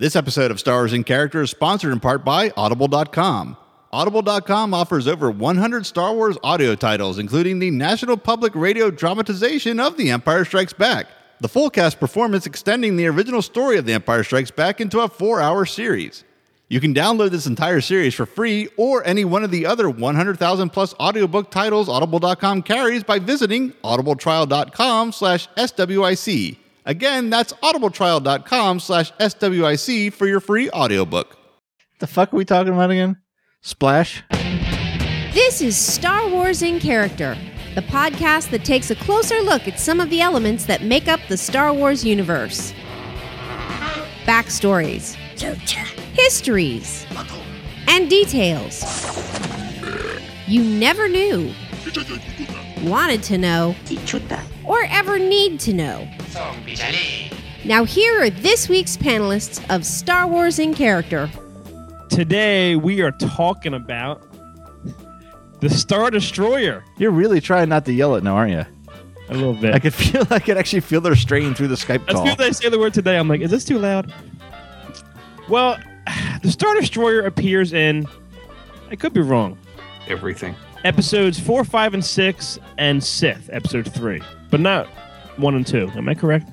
This episode of Star Wars in Character is sponsored in part by Audible.com. Audible.com offers over 100 Star Wars audio titles, including the National Public Radio dramatization of The Empire Strikes Back, the full cast performance extending the original story of The Empire Strikes Back into a 4-hour series. You can download this entire series for free or any one of the other 100,000 plus audiobook titles Audible.com carries by visiting audibletrial.com/SWIC. Again, that's audibletrial.com/SWIC for your free audiobook. The fuck are we talking about again? Splash? This is Star Wars in Character, the podcast that takes a closer look at some of the elements that make up the Star Wars universe. Backstories, histories, and details you never knew, wanted to know, or ever need to know. Now here are this week's panelists of Star Wars in Character. Today we are talking about the Star Destroyer. You're really trying not to yell it now, aren't you? A little bit. I could actually feel their strain through the Skype As call. soon as I say the word today, I'm like, is this too loud? Well, the Star Destroyer appears in, I could be wrong, Everything. episodes 4, 5, and 6, and Sith, episode 3. But not 1 and 2. Am I correct?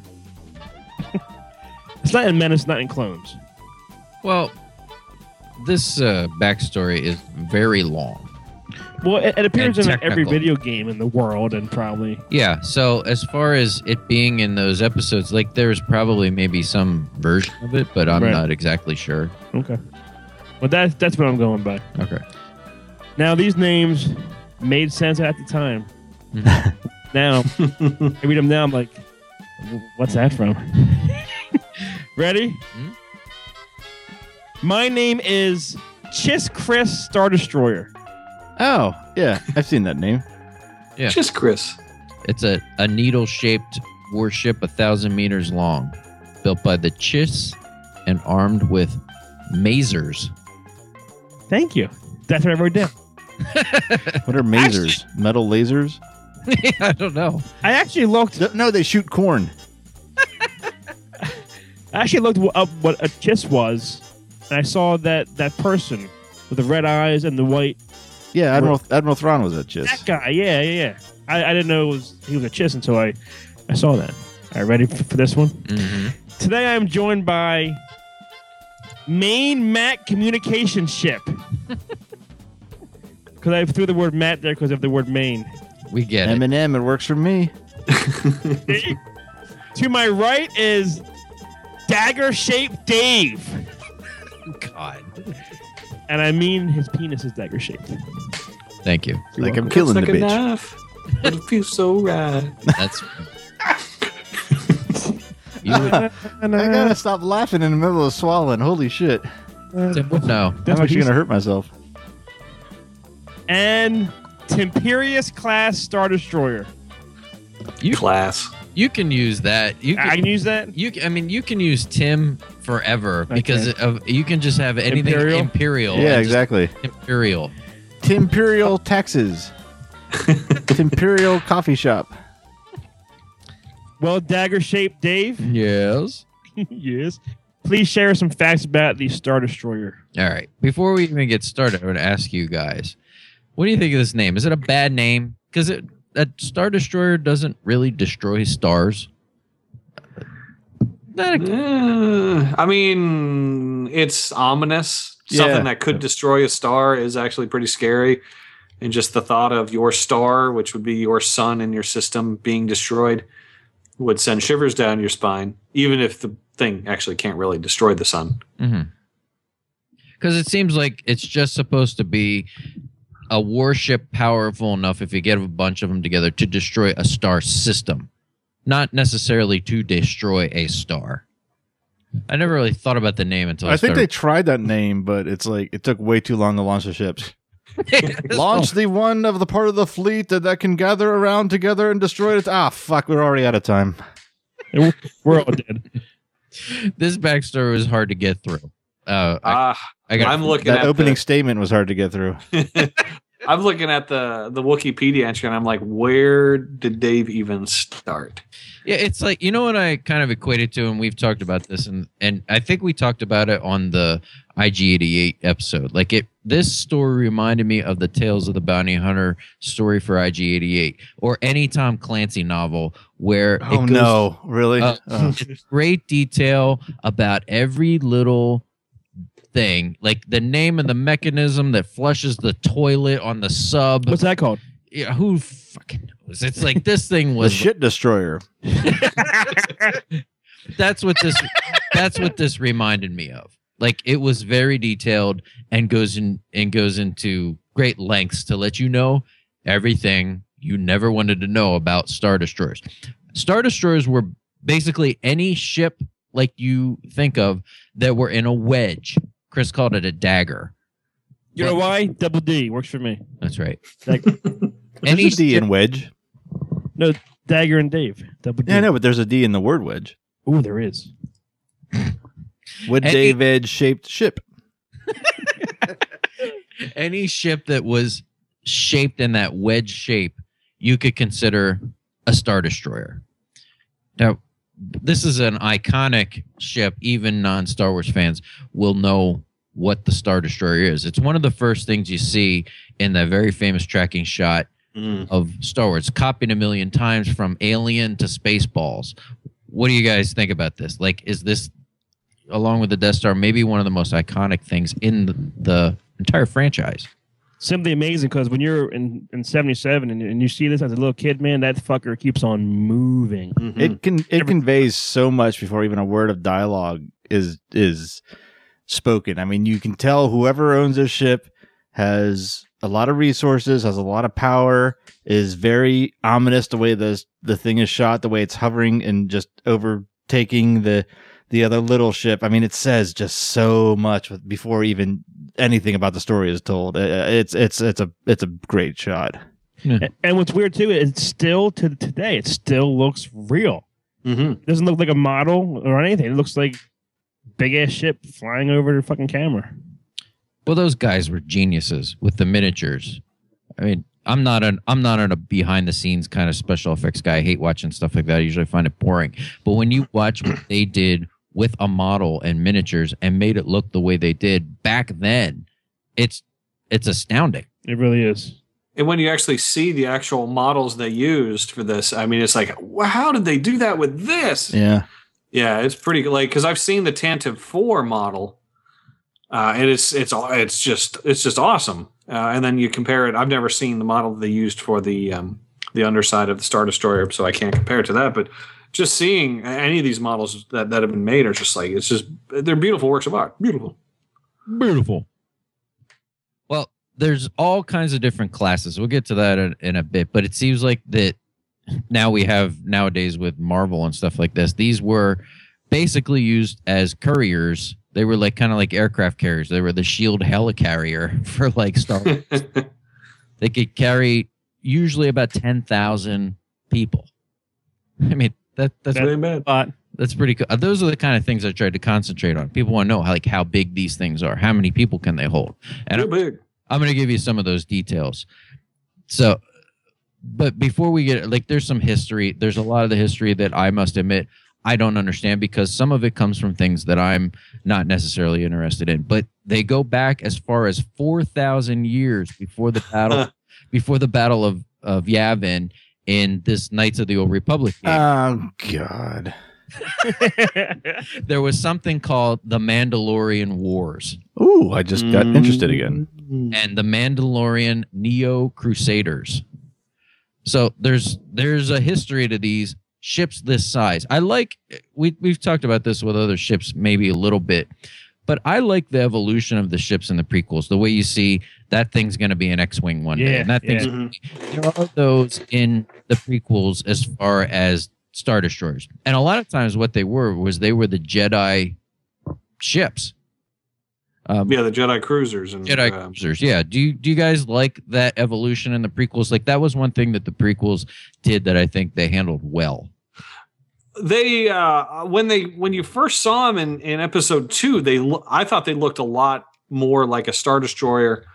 It's not in Menace, not in Clones. Well, this backstory is very long. Well, it appears And in every technical. video game in the world, and probably... Yeah, so as far as it being in those episodes, like there's probably maybe some version of it, but I'm Right. not exactly sure. Okay. Well, that's what I'm going by. Okay. Now, these names made sense at the time. Now, I read them now, I'm like, what's that from? Ready? Hmm? My name is Chiss Chris Star Destroyer. Oh, yeah. I've seen that name. Yeah. Just Chris. It's a needle-shaped warship 1,000 meters long, built by the Chiss and armed with masers. Thank you. That's what I wrote down. What are masers? Metal lasers? I don't know. I actually looked No, they shoot corn. up what a Chiss was, and I saw that person with the red eyes and the white. Yeah, Admiral Thrawn was at Chiss. That guy, yeah. I didn't know he was a Chiss until I saw that. All right, ready for this one? Mm-hmm. Today I'm joined by Main Matt Communication Ship. Because I threw the word Matt there because of the word Main. We get it. M&M, it works for me. To my right is Dagger-Shaped Dave. God. And I mean his penis is dagger-shaped. Thank you. Like I'm killing the It's like a bitch. knife, but it feels so right. That's... I gotta stop laughing in the middle of swallowing. Holy shit. No. That's I'm what actually he's- gonna hurt myself. And Temperius class Star Destroyer. Class. You can use that. I can use that? You can use Tim forever because you can just have anything Imperial? Imperial. Yeah, and just exactly. Imperial. Timperial taxes. Timperial coffee shop. Well, Dagger-Shaped Dave. Yes. Yes. Please share some facts about the Star Destroyer. All right. Before we even get started, I want to ask you guys, what do you think of this name? Is it a bad name? Because a Star Destroyer doesn't really destroy stars. I mean, it's ominous. Something Yeah. that could destroy a star is actually pretty scary. And just the thought of your star, which would be your sun in your system, being destroyed would send shivers down your spine, even if the thing actually can't really destroy the sun. Because it seems like it's just supposed to be a warship powerful enough, if you get a bunch of them together, to destroy a star system, not necessarily to destroy a star. I never really thought about the name until I think they started. tried that name, but it's like it took way too long to launch the ships. Launch the one of the part of the fleet that can gather around together and destroy it. Ah, fuck, we're already out of time. We're all dead. This backstory was hard to get through. I got I'm looking That at opening statement was hard to get through. I'm looking at the Wikipedia entry, and I'm like, where did Dave even start? Yeah, it's like, you know what I kind of equated to, and we've talked about this, and I think we talked about it on the IG-88 episode. Like this story reminded me of the Tales of the Bounty Hunter story for IG-88, or any Tom Clancy novel where really? It's great detail about every little thing, like the name of the mechanism that flushes the toilet on the sub. What's that called? Yeah, who fucking knows? It's like this thing was the shit destroyer. That's what this reminded me of. Like, it was very detailed and goes into great lengths to let you know everything you never wanted to know about Star Destroyers. Star Destroyers were basically any ship like you think of that were in a wedge. Chris called it a dagger. You know why? Double D works for me. That's right. There's a D in wedge. No, Dagger and Dave. Double D. Yeah, no, but there's a D in the word wedge. Ooh, there is. Would Dave Edge shaped ship. Any ship that was shaped in that wedge shape, you could consider a Star Destroyer. Now, this is an iconic ship. Even non-Star Wars fans will know what the Star Destroyer is. It's one of the first things you see in that very famous tracking shot of Star Wars, copied a million times from Alien to Spaceballs. What do you guys think about this? Like, is this, along with the Death Star, maybe one of the most iconic things in the entire franchise? Simply amazing, because when you're in 77 and you see this as a little kid, man, that fucker keeps on moving. Mm-hmm. It conveys so much before even a word of dialogue is spoken. I mean, you can tell whoever owns this ship has a lot of resources, has a lot of power, is very ominous the way the thing is shot, the way it's hovering and just overtaking the other little ship. I mean, it says just so much before even anything about the story is told. It's a great shot. And what's weird too, it's still to today, it still looks real. It doesn't look like a model or anything. It looks like big ass ship flying over the fucking camera. Well, those guys were geniuses with the miniatures. I mean, I'm not a behind the scenes kind of special effects guy. I hate watching stuff like that. I usually find it boring. But when you watch what they did with a model and miniatures and made it look the way they did back then, it's astounding. It really is. And when you actually see the actual models they used for this, I mean, it's like, wow, how did they do that with this? Yeah. Yeah, it's pretty, like, because I've seen the Tantive 4 model, and it's just awesome. And then you compare it. I've never seen the model they used for the underside of the Star Destroyer, so I can't compare it to that. But just seeing any of these models that have been made are just like, they're beautiful works of art. Beautiful. Well, there's all kinds of different classes. We'll get to that in a bit, but it seems like that now we have nowadays with Marvel and stuff like this, these were basically used as couriers. They were like kind of like aircraft carriers. They were the shield helicarrier for like Star Wars. They could carry usually about 10,000 people. I mean, that's really bad. That's pretty cool. Those are the kind of things I tried to concentrate on. People want to know how big these things are. How many people can they hold? And big. I'm going to give you some of those details. So, but before we get, like, there's some history. There's a lot of the history that I must admit I don't understand, because some of it cocomes from things that I'm not necessarily interested in. But they go back as far as 4,000 years before the battle of Yavin in this Knights of the Old Republic game. Oh God. There was something called the Mandalorian Wars. Ooh, I just got interested again. And the Mandalorian Neo Crusaders. So there's a history to these ships this size. I like, we've talked about this with other ships maybe a little bit, but I like the evolution of the ships in the prequels. The way you see that thing's going to be an X-Wing one day. And that thing's there are those in the prequels as far as Star Destroyers. And a lot of times what they were the Jedi ships. The Jedi cruisers. And cruisers, yeah. Do you guys like that evolution in the prequels? Like, that was one thing that the prequels did that I think they handled well. They when you first saw them in episode 2, I thought they looked a lot more like a Star Destroyer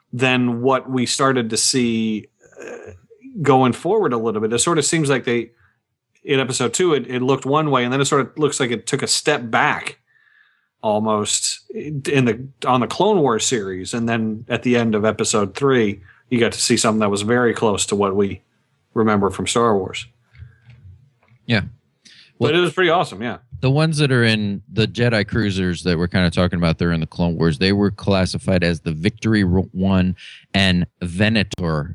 than what we started to see going forward a little bit. It sort of seems like in episode 2, it looked one way, and then it sort of looks like it took a step back almost on the Clone Wars series. And then at the end of episode 3, you got to see something that was very close to what we remember from Star Wars. Yeah. But it was pretty awesome, yeah. The ones that are in the Jedi cruisers that we're kind of talking about, they're in the Clone Wars, they were classified as the Victory 1 and Venator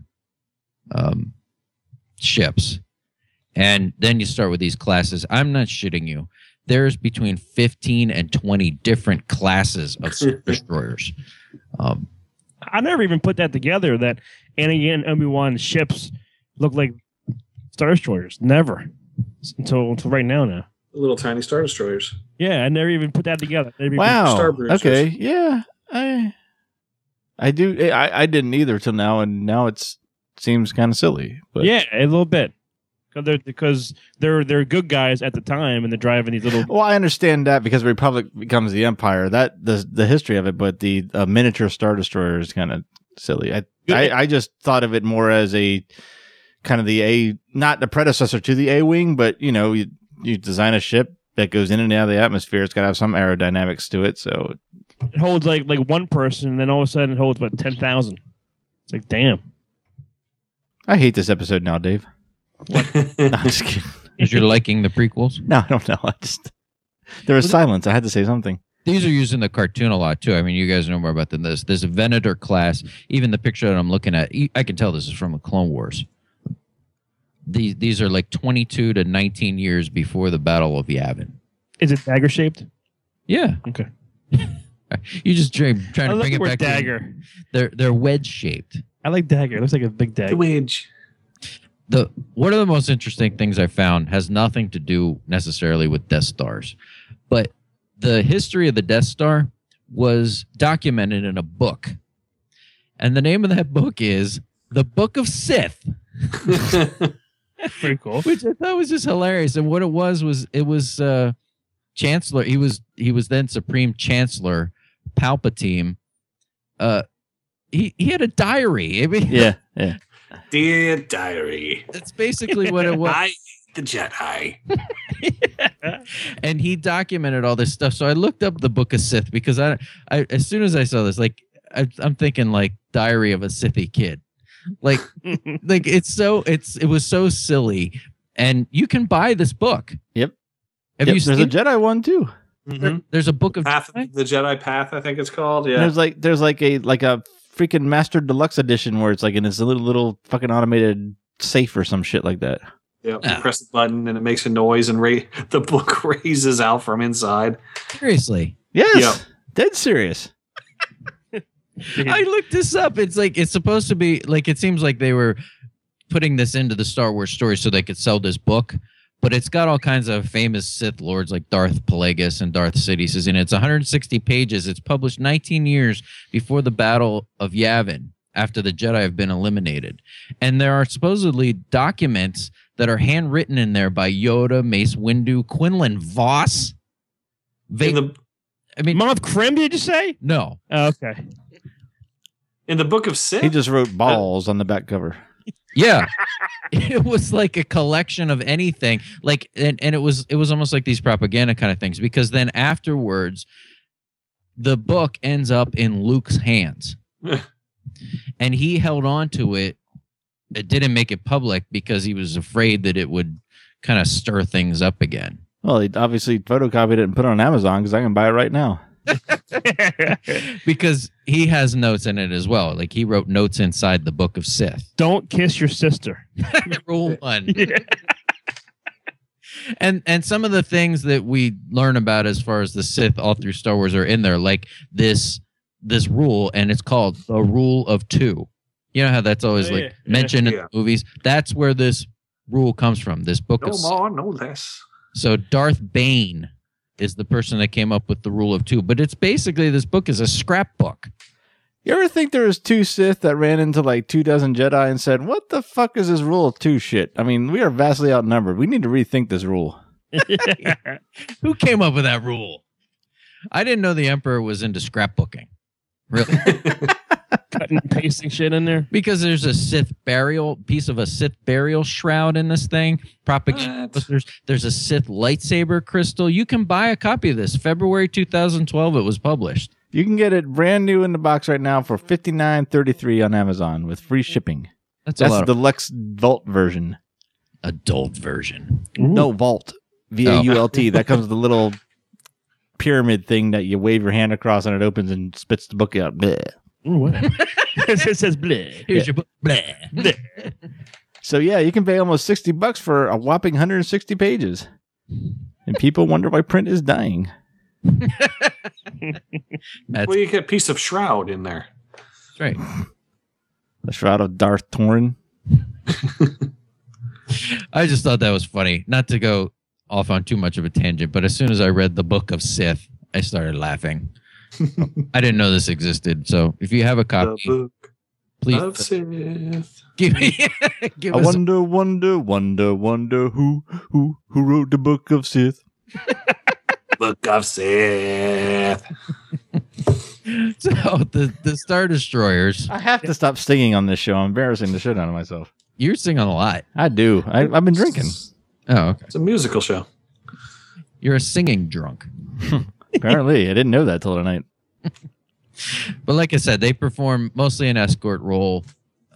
ships. And then you start with these classes. I'm not shitting you. There's between 15 and 20 different classes of destroyers. I never even put that together, that Anakin and Obi-Wan ships look like Star Destroyers. Never. Until right now. Little tiny Star Destroyers. Yeah, I never even put that together. Wow. Star Bruisers. Okay. Yeah. I do. I didn't either till now, and now it seems kind of silly. But yeah, a little bit. Because they're good guys at the time, and they're driving these little. Well, I understand that because the Republic becomes the Empire. That the history of it, but the miniature Star Destroyer is kind of silly. I just thought of it more as a kind of the not the predecessor to the A-wing, but you design a ship that goes in and out of the atmosphere. It's got to have some aerodynamics to it. So it holds like one person, and then all of a sudden it holds about 10,000. It's like, damn. I hate this episode now, Dave. What? No, I'm just kidding. Because you're liking the prequels? No, I don't know. There was silence. I had to say something. These are used in the cartoon a lot, too. I mean, you guys know more about than this. This Venator class, even the picture that I'm looking at, I can tell this is from the Clone Wars. These are like 22 to 19 years before the Battle of Yavin. Is it dagger shaped? Yeah. Okay. You just trying to bring it back. Dagger. They're wedge shaped. I like dagger. It looks like a big dagger. The wedge. One of the most interesting things I found has nothing to do necessarily with Death Stars, but the history of the Death Star was documented in a book, and the name of that book is The Book of Sith. That's pretty cool. Which I thought was just hilarious. And what it was Chancellor. He was then Supreme Chancellor Palpatine. He had a diary. I mean, Yeah. Dear diary. that's basically what it was. I the Jedi. And he documented all this stuff. So I looked up the Book of Sith because I as soon as I saw this, like I'm thinking like Diary of a Sithy Kid. Like it was so silly, and you can buy this book. Yep. Have you There's seen a Jedi one too. There's a book of Path, Jedi? the Jedi Path, I think it's called. Yeah. There's like a freaking Master Deluxe edition where it's like in this little fucking automated safe or some shit like that. Yeah. You press the button and it makes a noise, and the book raises out from inside. Seriously. Yes. Yep. Dead serious. I looked this up. It's like it's supposed to be like it seems like they were putting this into the Star Wars story so they could sell this book, but it's got all kinds of famous Sith lords like Darth Plagueis and Darth Sidious in it. It's 160 pages. It's published 19 years before the Battle of Yavin, after the Jedi have been eliminated. And there are supposedly documents that are handwritten in there by Yoda, Mace Windu, Quinlan Voss. Moth Krim, did you say? No. Oh, okay. In the Book of Sith? He just wrote balls on the back cover. Yeah. It was like a collection of anything. Like and it was almost like these propaganda kind of things, because then afterwards the book ends up in Luke's hands. And he held on to it. It didn't make it public because he was afraid that it would kind of stir things up again. Well, he obviously photocopied it and put it on Amazon because I can buy it right now. Because he has notes in it as well. Like he wrote notes inside the Book of Sith. Don't kiss your sister. Rule 1. Yeah. And some of the things that we learn about as far as the Sith all through Star Wars are in there, like this rule, and it's called the Rule of Two. You know how that's always mentioned in the movies? That's where this rule comes from. This book of more, no less. So Darth Bane is the person that came up with the Rule of Two, but it's basically this book is a scrapbook. You ever think there was 2 Sith that ran into like 24 Jedi and said, "What the fuck is this Rule of 2 shit? I mean, we are vastly outnumbered. We need to rethink this rule." Who came up with that rule? I didn't know the Emperor was into scrapbooking. Really? Cutting and pasting shit in there. Because there's a Sith piece of a Sith burial shroud in this thing. Propaganda. There's a Sith lightsaber crystal. You can buy a copy of this. February 2012, it was published. You can get it brand new in the box right now for $59.33 on Amazon with free shipping. That's the lot deluxe vault version. Adult version. No, vault. VAULT. That comes with the little pyramid thing that you wave your hand across and it opens and spits the book out. Bleh. Ooh, what? It says bleh. Here's your book. Bleh. So yeah, you can pay almost $60 for a whopping 160 pages. And people wonder why print is dying. Well, you get a piece of shroud in there. That's right. The Shroud of Darth Torn. I just thought that was funny. Not to go off on too much of a tangent, but as soon as I read the Book of Sith, I started laughing. I didn't know this existed. So if you have a copy, The Book please of Sith. give me. Give I us. wonder who wrote the Book of Sith. Book of Sith. So the Star Destroyers. I have to stop singing on this show. I'm embarrassing the shit out of myself. You're singing a lot. I do. I've been drinking. Oh, okay. It's a musical show. You're a singing drunk. Apparently, I didn't know that till tonight. But like I said, they perform mostly an escort role,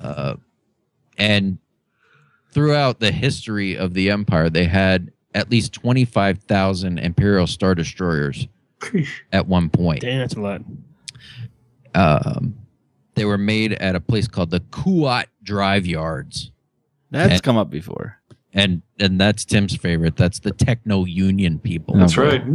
and throughout the history of the Empire, they had at least 25,000 Imperial Star Destroyers at one point. Damn, that's a lot. They were made at a place called the Kuat Drive Yards, That's come up before. and that's Tim's favorite. That's the Techno Union people. Oh, That's boy. right.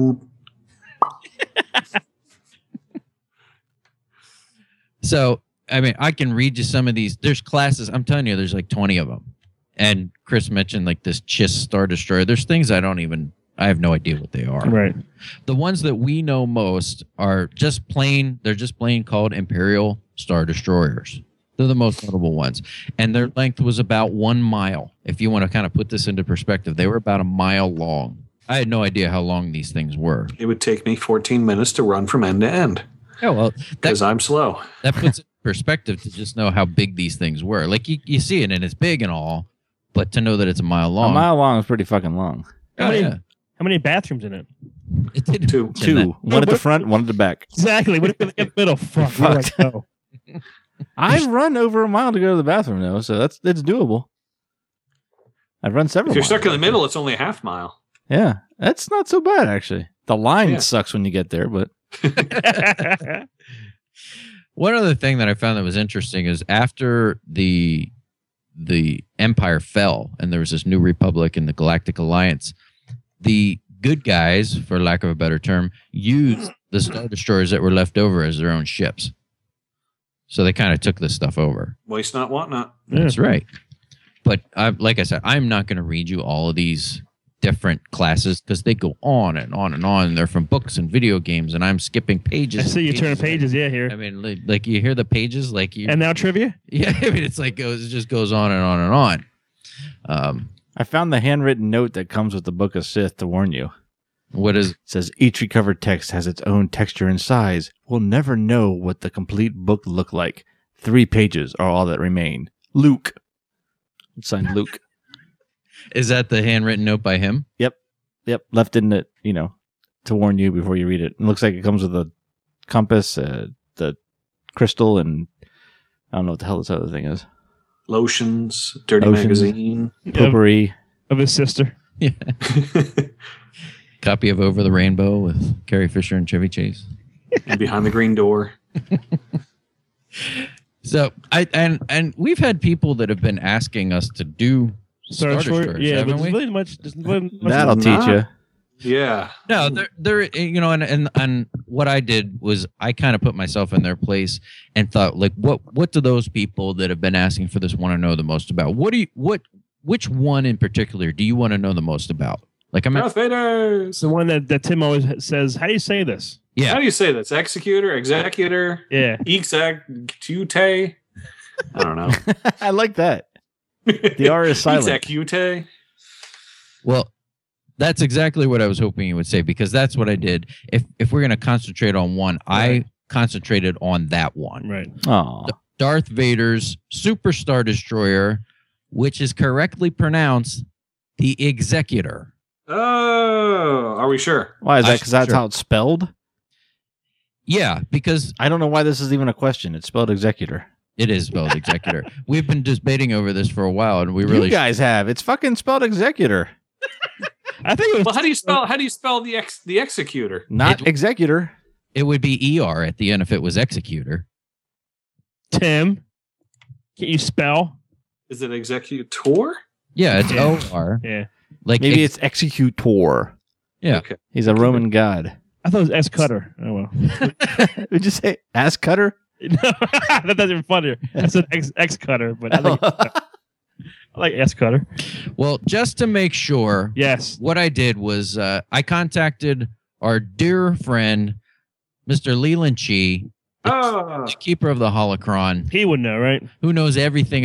So, I mean, I can read you some of these. There's classes. I'm telling you, there's like 20 of them. And Chris mentioned like this Chiss Star Destroyer. There's things I have no idea what they are. Right. The ones that we know most are just plain called Imperial Star Destroyers. They're the most notable ones. And their length was about 1 mile. If you want to kind of put this into perspective, they were about 1 mile long. I had no idea how long these things were. It would take me 14 minutes to run from end to end Yeah, well, because I'm slow. that puts it in perspective to just know how big these things were. Like you see it and it's big and all, but to know that it's 1 mile long. A mile long is pretty fucking long. Oh, yeah. How many bathrooms in it? It didn't Two. mention Two. that. One at the front, one at the back. Exactly. What if in the middle? Fuck. Fuck. Where do I go? I run over 1 mile to go to the bathroom though, so it's doable. I've run several. If you're miles. stuck in the middle, it's only a half mile. Yeah, that's not so bad actually. The line Yeah. sucks when you get there, but One other thing that I found that was interesting is after the Empire fell and there was this new republic in the Galactic Alliance, the good guys, for lack of a better term, used the Star Destroyers that were left over as their own ships. So they kind of took this stuff over. Waste not, want not. That's right. But like I said, I'm not going to read you all of these different classes because they go on and on and on. They're from books and video games, and I'm skipping pages. I see you turn pages. Yeah, here. I mean, like you hear the pages, like you. And now trivia. Yeah, I mean, it's like it just goes on and on and on. I found the handwritten note that comes with the Book of Sith to warn you. What is? It says each recovered text has its own texture and size. We'll never know what the complete book looked like. 3 pages are all that remain. Luke. It's signed Luke. Is that the handwritten note by him? Yep. Left in it, to warn you before you read it. It looks like it comes with a compass, the crystal, and I don't know what the hell this other thing is. Lotions, dirty Lotions. magazine. Potpourri. Of his sister. Yeah. Copy of Over the Rainbow with Carrie Fisher and Chevy Chase. And behind the green door. So and we've had people that have been asking us to do Star Destroyers, Yeah, haven't but we? there's really much. That'll teach you. Yeah. No, they're and what I did was I kind of put myself in their place and thought, like, what do those people that have been asking for this want to know the most about? Which one in particular do you want to know the most about? Like, I'm Darth Vader. It's the one that Tim always says. How do you say this? How yeah, do you say this? Executor? Executor? Yeah. Execute? I don't know. I like that. The R is silent. Execute? well, that's exactly what I was hoping you would say because that's what I did. If we're gonna concentrate on one, Right. concentrated on that one. Right. Oh, Darth Vader's Superstar Destroyer, which is correctly pronounced the Executor. Oh, are we sure? why is that? Because that's Sure. how it's spelled. Yeah, because I don't know why this is even a question. It's spelled executor. it is spelled Executor. We've been debating over this for a while, and we really You guys have. It's fucking spelled executor, I think it was. Well, how do you spell the executor? not executor. it would be ER at the end if it was Executor. Tim? Can you spell? Is it executor? Yeah, it's Yeah. OR. Yeah. Like Maybe it's executor. Yeah. Okay. He's a Roman god. I thought it was S Cutter. Oh well. Would you say ass cutter? No, that doesn't even funnier. That's an X Cutter, but I like S Cutter. Well, just to make sure, Yes. what I did was I contacted our dear friend, Mr. Leland Chi, Ah, the keeper of the Holocron, He would know, right? who knows everything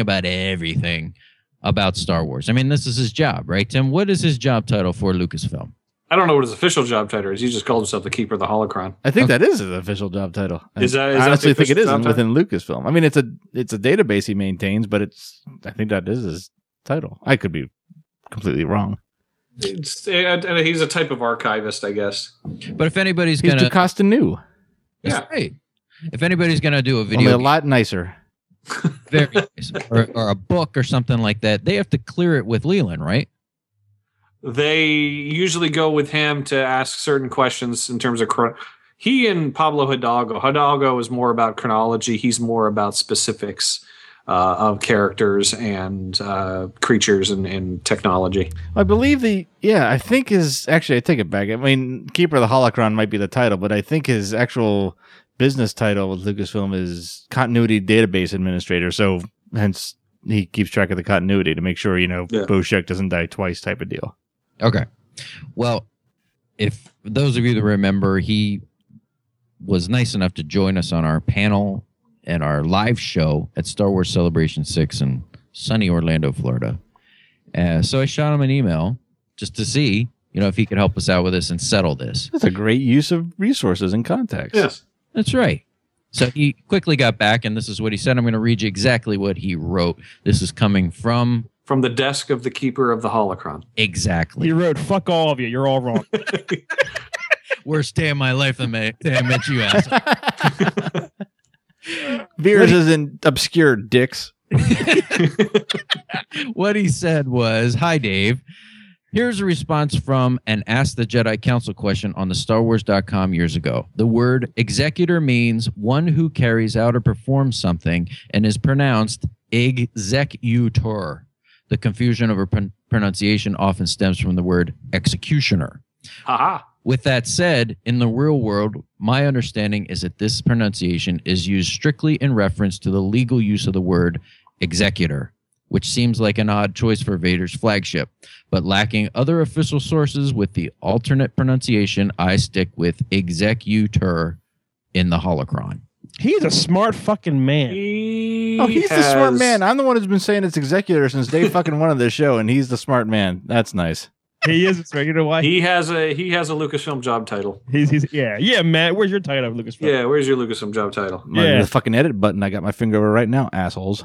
about Star Wars. I mean, this is his job, right, Tim? What is his job title for Lucasfilm? I don't know what his official job title is. He just called himself the Keeper of the Holocron. I think that is his official job title. Is that- is I that honestly the think it official isn't job within Lucasfilm. I mean, it's a database he maintains, but I think that is his title. I could be completely wrong. He's a type of archivist, I guess. But if anybody's He's gonna, DeCosta new, that's right. If anybody's gonna do a only video a lot nicer. very nice, or a book or something like that, they have to clear it with Leland, right? They usually go with him to ask certain questions in terms of he and Pablo Hidalgo. Hidalgo is more about chronology. He's more about specifics of characters and creatures and technology. I believe I think I take it back. I mean, Keeper of the Holocron might be the title, but I think his actual business title with Lucasfilm is Continuity Database Administrator. So hence he keeps track of the continuity to make sure, Boshek doesn't die twice type of deal. Okay. Well, if those of you that remember, he was nice enough to join us on our panel and our live show at Star Wars Celebration 6 in sunny Orlando, Florida. So I shot him an email just to see, if he could help us out with this and settle this. That's a great use of resources and context. Yes. That's right. So he quickly got back, and this is what he said. I'm going to read you exactly what he wrote. This is coming from the desk of the Keeper of the Holocron. exactly. He wrote, "Fuck all of you. You're all wrong." Worst day of my life that I met you, asshole. Veers isn't obscure dicks. What he said was, "Hi, Dave. Here's a response from an Ask the Jedi Council question on the StarWars.com years ago. The word executor means one who carries out or performs something and is pronounced executor. The confusion over pronunciation often stems from the word executioner. Haha. With that said, in the real world, my understanding is that this pronunciation is used strictly in reference to the legal use of the word executor, which seems like an odd choice for Vader's flagship, but lacking other official sources with the alternate pronunciation, I stick with executor in the Holocron." He's a smart fucking man. He's the smart man. I'm the one who's been saying it's executor since day fucking one of this show, and he's the smart man. That's nice. He is. You know why? He has a Lucasfilm job title. He's yeah, Matt. Where's your title, Lucasfilm? Yeah, where's your Lucasfilm job title? The fucking edit button I got my finger over right now, assholes.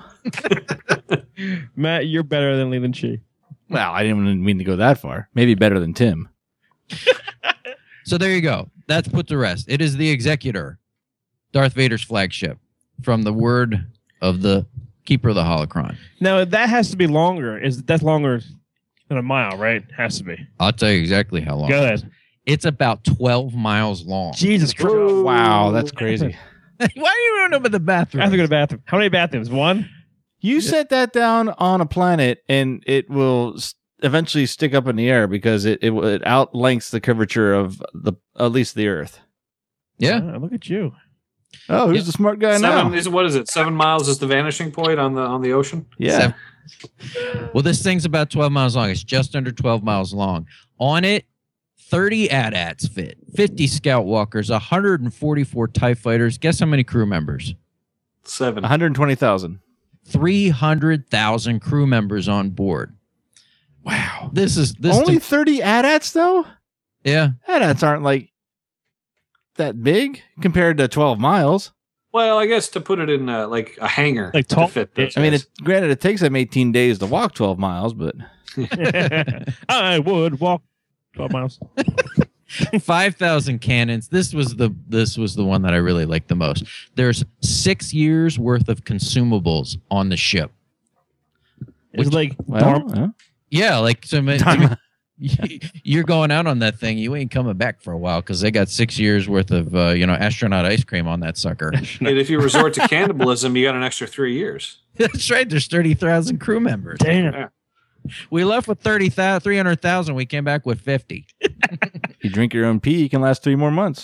Matt, you're better than Leland Chi. Well, I didn't even mean to go that far. Maybe better than Tim. So there you go. That's put to rest. It is the executor, Darth Vader's flagship, from the word of the Keeper of the Holocron. Now that has to be longer. That's longer than a mile, right? Has to be. I'll tell you exactly how long. Go ahead. It's about 12 miles long. Jesus Christ! Wow, that's crazy. Why do you know about the bathroom? I have to go to the bathroom. How many bathrooms? One. You set that down on a planet, and it will eventually stick up in the air because it outlengths the curvature of at least the Earth. Yeah. Oh, look at you. Oh, who's the smart guy now? What is it? 7 miles is the vanishing point on the ocean? Yeah. Well, this thing's about 12 miles long. It's just under 12 miles long. On it, 30 AT-ATs fit, 50 Scout Walkers, 144 TIE Fighters. Guess how many crew members? 7. 120,000. 300,000 crew members on board. Wow. This Only 30 AT-ATs, though? yeah. AT-ATs aren't like... that big compared to 12 miles. Well, I guess to put it in like a hangar Like to tall- fit those I mean, guys. granted, it takes them 18 days to walk 12 miles, but I would walk 12 miles. 5,000 cannons. This was the one that I really liked the most. There's 6 years worth of consumables on the ship. It's like well, Yeah, like so. You're going out on that thing. You ain't coming back for a while because they got 6 years worth of astronaut ice cream on that sucker. And if you resort to cannibalism, you got an extra 3 years. That's right. There's 30,000 crew members. damn. We left with 300,000. We came back with 50. you drink your own pee, you can last 3 more months.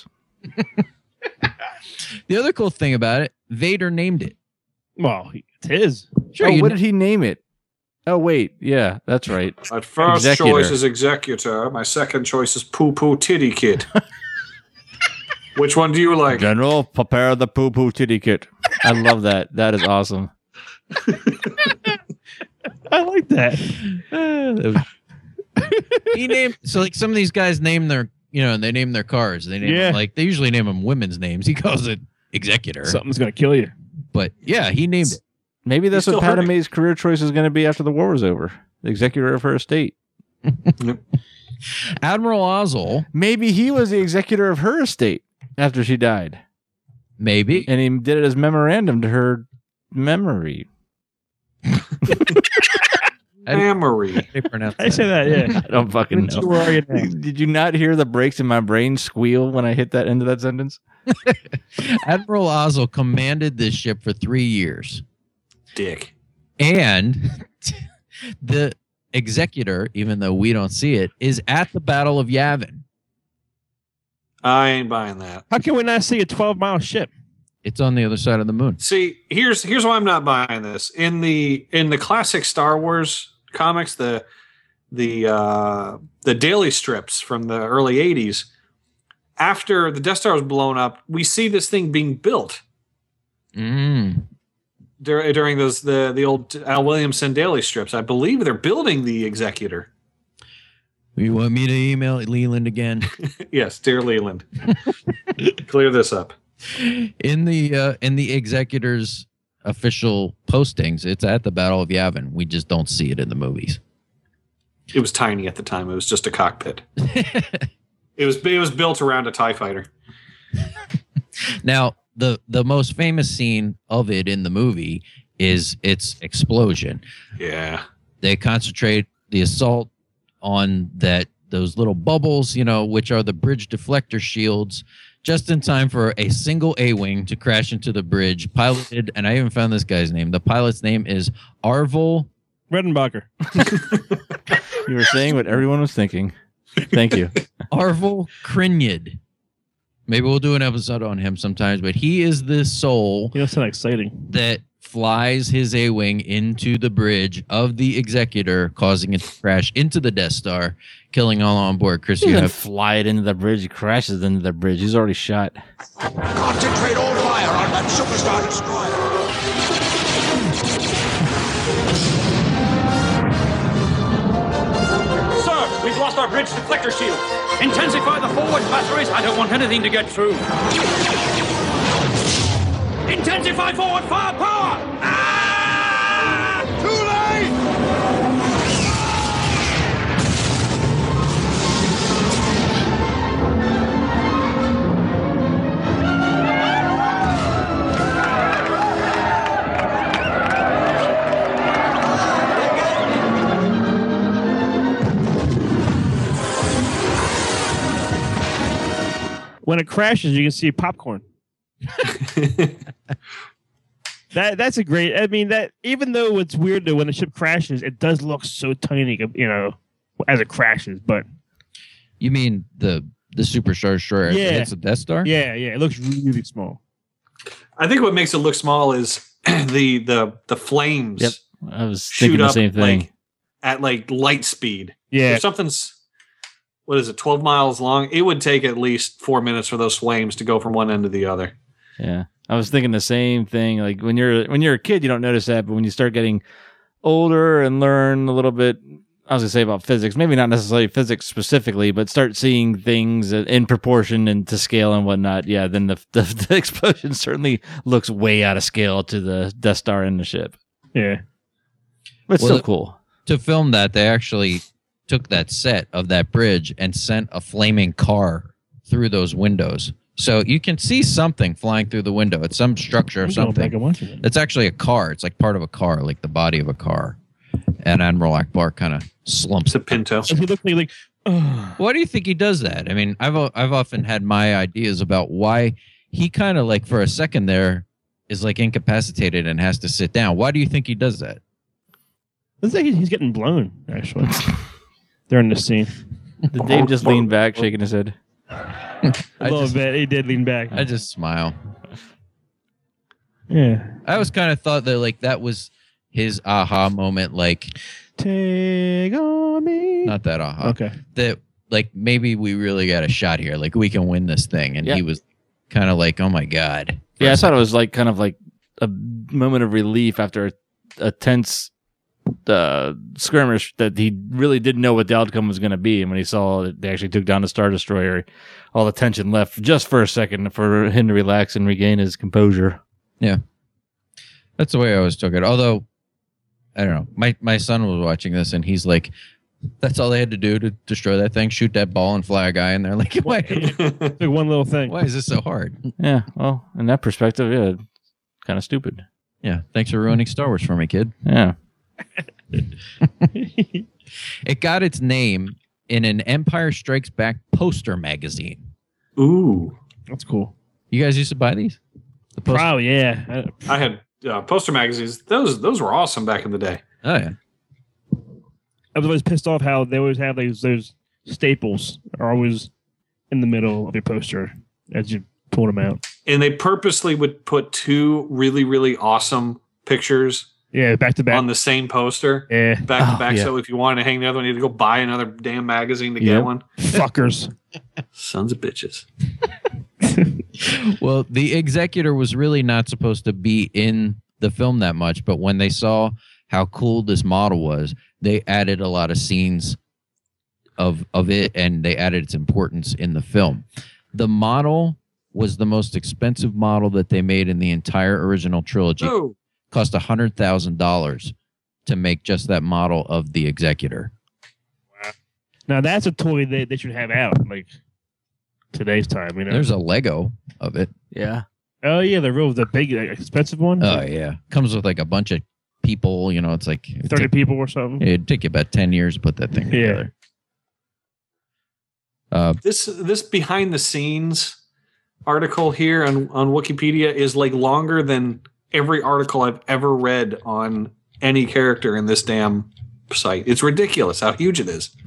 The other cool thing about it, Vader named it. Well, it's his. Sure. What did he name it? Oh, wait. Yeah, that's right. My first Executor. choice is Executor. My second choice is Poo Poo Titty Kid. Which one do you like? General, prepare the poo-poo titty kit. I love that. That is awesome. I like that. He named so like some of these guys name their they name their cars. They name them, like they usually name them women's names. He calls it Executor. Something's gonna kill you. But yeah, he named it. Maybe that's He's what still hurting. Padme's career choice is going to be after the war is over. The executor of her estate. Admiral Ozzel, Maybe he was the executor of her estate after she died. maybe. And he did it as memorandum to her memory. Amory. They pronounce I say that, yeah. I don't fucking know. Where are you now? Did you not hear the brakes in my brain squeal when I hit that end of that sentence? Admiral Ozzel commanded this ship for 3 years. Dick. And the Executor, even though we don't see it, is at the Battle of Yavin. I ain't buying that. How can we not see a 12-mile ship? It's on the other side of the moon. See, here's why I'm not buying this. In the classic Star Wars comics, the daily strips from the early 80s, after the Death Star was blown up, we see this thing being built during those the old Al Williamson daily strips. I believe they're building the Executor. You want me to email Leland again? Yes, dear Leland. Clear this up. In the Executor's official postings, it's at the Battle of Yavin. We just don't see it in the movies. It was tiny at the time. It was just a cockpit. It was built around a TIE fighter. Now, the most famous scene of it in the movie is its explosion. Yeah. They concentrate the assault on those little bubbles, which are the bridge deflector shields, just in time for a single A-wing to crash into the bridge, piloted, and I even found this guy's name. The pilot's name is Arvel. Redenbacher. You were saying what everyone was thinking. Thank you. Arvel Krinyid. Maybe we'll do an episode on him sometimes, but he is the soul You know, sound exciting. that flies his A-wing into the bridge of the Executor, causing it to crash into the Death Star, killing all on board. Chris, He you doesn't have fly it into the bridge. He crashes into the bridge. He's already shot. Concentrate all fire on that superstar destroyer. Sir, we've lost our bridge deflector shield. Intensify the forward batteries. I don't want anything to get through. Intensify forward firepower! Ah! Too late! When it crashes, you can see popcorn. That's a great. I mean, that even though it's weird that when the ship crashes, it does look so tiny, as it crashes. But You mean the Superstar Destroyer Yeah. hits the Death Star? yeah, it looks really small. I think what makes it look small is the flames Yep. I was shoot thinking the up same thing. at light speed. Yeah, If something's 12 miles long, it would take at least 4 minutes for those flames to go from one end to the other. Yeah. I was thinking the same thing. Like when you're a kid, you don't notice that, but when you start getting older and learn a little bit I was gonna say about physics, maybe not necessarily physics specifically, but start seeing things in proportion and to scale and whatnot, yeah, then the explosion certainly looks way out of scale to the Death Star and the ship. Yeah. But it's Well, still cool. To film that, they actually took that set of that bridge and sent a flaming car through those windows. So you can see something flying through the window. It's some structure or I'm going back something. and watching it. It's actually a car. It's like part of a car, like the body of a car. And Admiral Akbar kind of slumps. It's a Pinto. He looked like Why do you think he does that? I mean, I've often had my ideas about why he kind of like for a second there is like incapacitated and has to sit down. Why do you think he does that? looks like he's getting blown, actually, during this scene. Did Dave just lean back, shaking his head? A little bit. He did lean back. I just smile. Yeah. I always kind of thought that like that was his aha moment, like Take on me. not that aha. Okay. That like maybe we really got a shot here, like we can win this thing. And Yeah. he was kind of like, oh my god. Yeah, I thought it was like kind of like a moment of relief after a tense skirmish that he really didn't know what the outcome was going to be. And when he saw that they actually took down the Star Destroyer, all the tension left just for a second for him to relax and regain his composure. Yeah. That's the way I always took it. Although, I don't know. My son was watching this and he's like, that's all they had to do to destroy that thing, shoot that ball and fly a guy in there. Like, why Like one little thing. is this so hard? Yeah, well, in that perspective, yeah, kind of stupid. Yeah. Thanks for ruining Star Wars for me, kid. Yeah. It got its name in an Empire Strikes Back poster magazine. Ooh. That's cool. You guys used to buy these? The poster? Probably, yeah. I had poster magazines. Those were awesome back in the day. Oh, yeah. I was always pissed off how they always have those staples are always in the middle of your poster as you pull them out. And they purposely would put two really, really awesome pictures Yeah, back to back. on the same poster. Yeah, Back to back. yeah. So if you wanted to hang the other one, you had to go buy another damn magazine to Yep. get one. fuckers. Sons of bitches. Well, the Executor was really not supposed to be in the film that much, but when they saw how cool this model was, they added a lot of scenes of it, and they added its importance in the film. The model was the most expensive model that they made in the entire original trilogy. Oh, Cost $100,000 to make just that model of the Executor. Now that's a toy they should have out like today's time. You know. There's a Lego of it. Yeah. Oh yeah, the big expensive one. Oh yeah, comes with like a bunch of people. You know, it's like 30 people or something. it'd take you about 10 years to put that thing Yeah. together. this behind the scenes article here on Wikipedia is like longer than every article I've ever read on any character in this damn site. It's ridiculous how huge it is.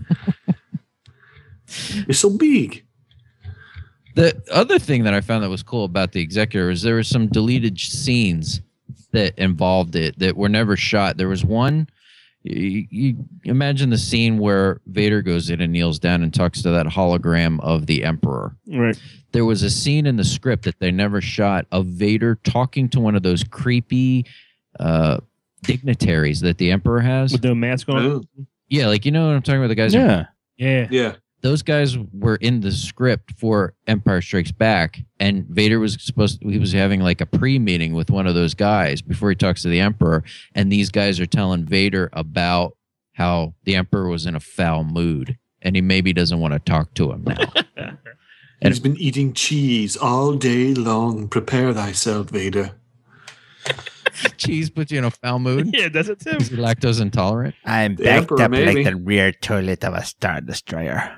It's so big. The other thing that I found that was cool about the Executor is there were some deleted scenes that involved it that were never shot. There was one. You imagine the scene where Vader goes in and kneels down and talks to that hologram of the Emperor. Right. There was a scene in the script that they never shot of Vader talking to one of those creepy dignitaries that the Emperor has. With no mask on. Ooh. Yeah, like you know what I'm talking about. The guys. Yeah. Yeah. Yeah. Those guys were in the script for Empire Strikes Back, and Vader was he was having like a pre-meeting with one of those guys before he talks to the Emperor, and these guys are telling Vader about how the Emperor was in a foul mood, and he maybe doesn't want to talk to him now. He's been eating cheese all day long. Prepare thyself, Vader. Cheese puts you in a foul mood? Yeah, that's it too. Is he lactose intolerant? I'm The backed Emperor, up maybe. like the rear toilet of a Star Destroyer.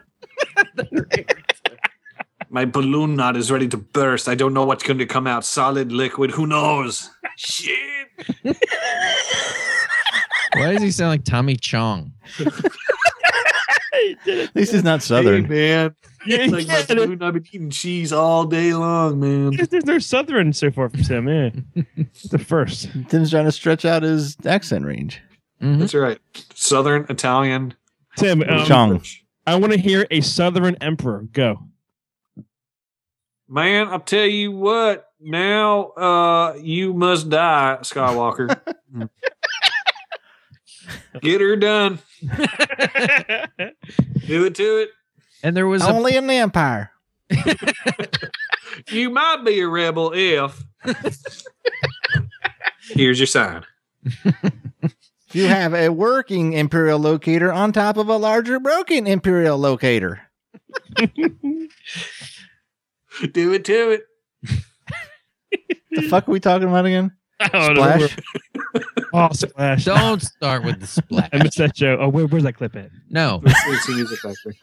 My balloon knot is ready to burst. I don't know what's going to come out. Solid, liquid. Who knows? Shit. Why does he sound like Tommy Chong? At least he's not Southern. Hey, man. Yeah, It's like my balloon. I've been eating cheese all day long, man. There's no Southern so far from Tim. Yeah. The first. Tim's trying to stretch out his accent range. Mhm. That's right. Southern, Italian. Tim, Chong. I want to hear a Southern Emperor. Go. Man, I'll tell you what. Now you must die, Skywalker. Get her done. Do it to it. And there was Only in the Empire. You might be a rebel if. Here's your sign. If you have a working Imperial locator on top of a larger broken Imperial locator. Do it to it. The fuck are we talking about again? I don't know. Splash? Oh, Splash. Don't start with the splash. I missed that show. Oh, where's that clip at? No. It's a music factory.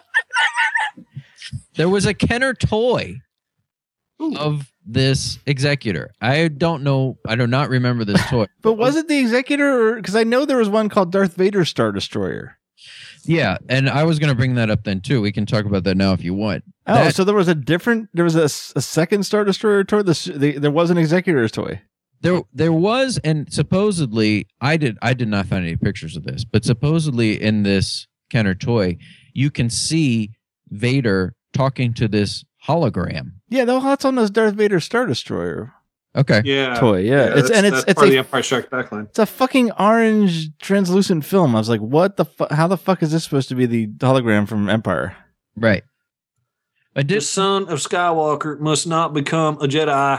There was a Kenner toy of this Executor. I don't know. I do not remember this toy. But was it the Executor? Because I know there was one called Darth Vader Star Destroyer. Yeah, and I was going to bring that up then too. We can talk about that now if you want. So there was a second Star Destroyer toy. There was an Executor's toy. There was, and supposedly I did not find any pictures of this, but supposedly in this Kenner toy, you can see Vader talking to this hologram. Yeah, that's on this Darth Vader Star Destroyer. Okay. Yeah. Toy. Yeah, that's part of the a Empire Strikes Back line. it's a fucking orange translucent film. I was like, what the fuck? How the fuck is this supposed to be the hologram from Empire? Right. I The did. son of Skywalker must not become a Jedi.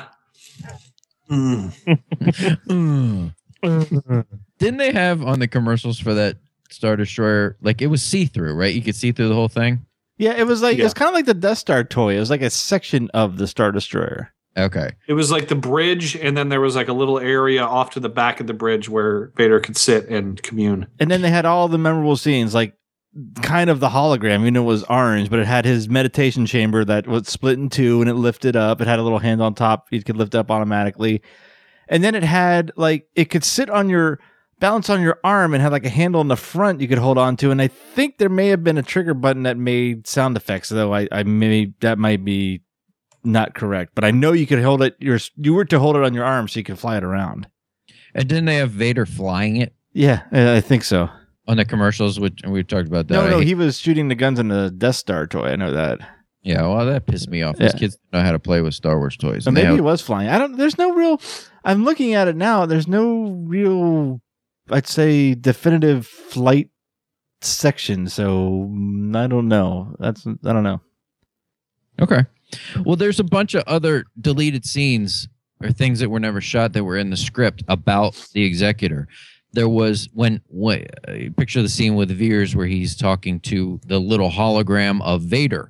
Didn't they have on the commercials for that Star Destroyer, like it was see-through, right? You could see through the whole thing. Yeah, it was like it's kind of like the Death Star toy. It was like a section of the Star Destroyer. Okay. It was like the bridge, and then there was like a little area off to the back of the bridge where Vader could sit and commune. And then they had all the memorable scenes, like kind of the hologram. You know, it was orange, but it had his meditation chamber that was split in two, and it lifted up. It had a little hand on top; it could lift up automatically. And then it had like it could sit on your balance on your arm and had like a handle in the front you could hold on to. And I think there may have been a trigger button that made sound effects, though that might be not correct. But I know you could hold it. You were to hold it on your arm so you could fly it around. And didn't they have Vader flying it Yeah, I think so. on the commercials? Which we talked about that. No, he was shooting the guns in the Death Star toy. I know that. Yeah, well, that pissed me off. These kids don't know how to play with Star Wars toys. So maybe he was flying. There's no real. I'm looking at it now. There's no real, I'd say, definitive flight section. So I don't know. I don't know. Okay. Well, there's a bunch of other deleted scenes or things that were never shot that were in the script about the Executor. There was picture the scene with Veers where he's talking to the little hologram of Vader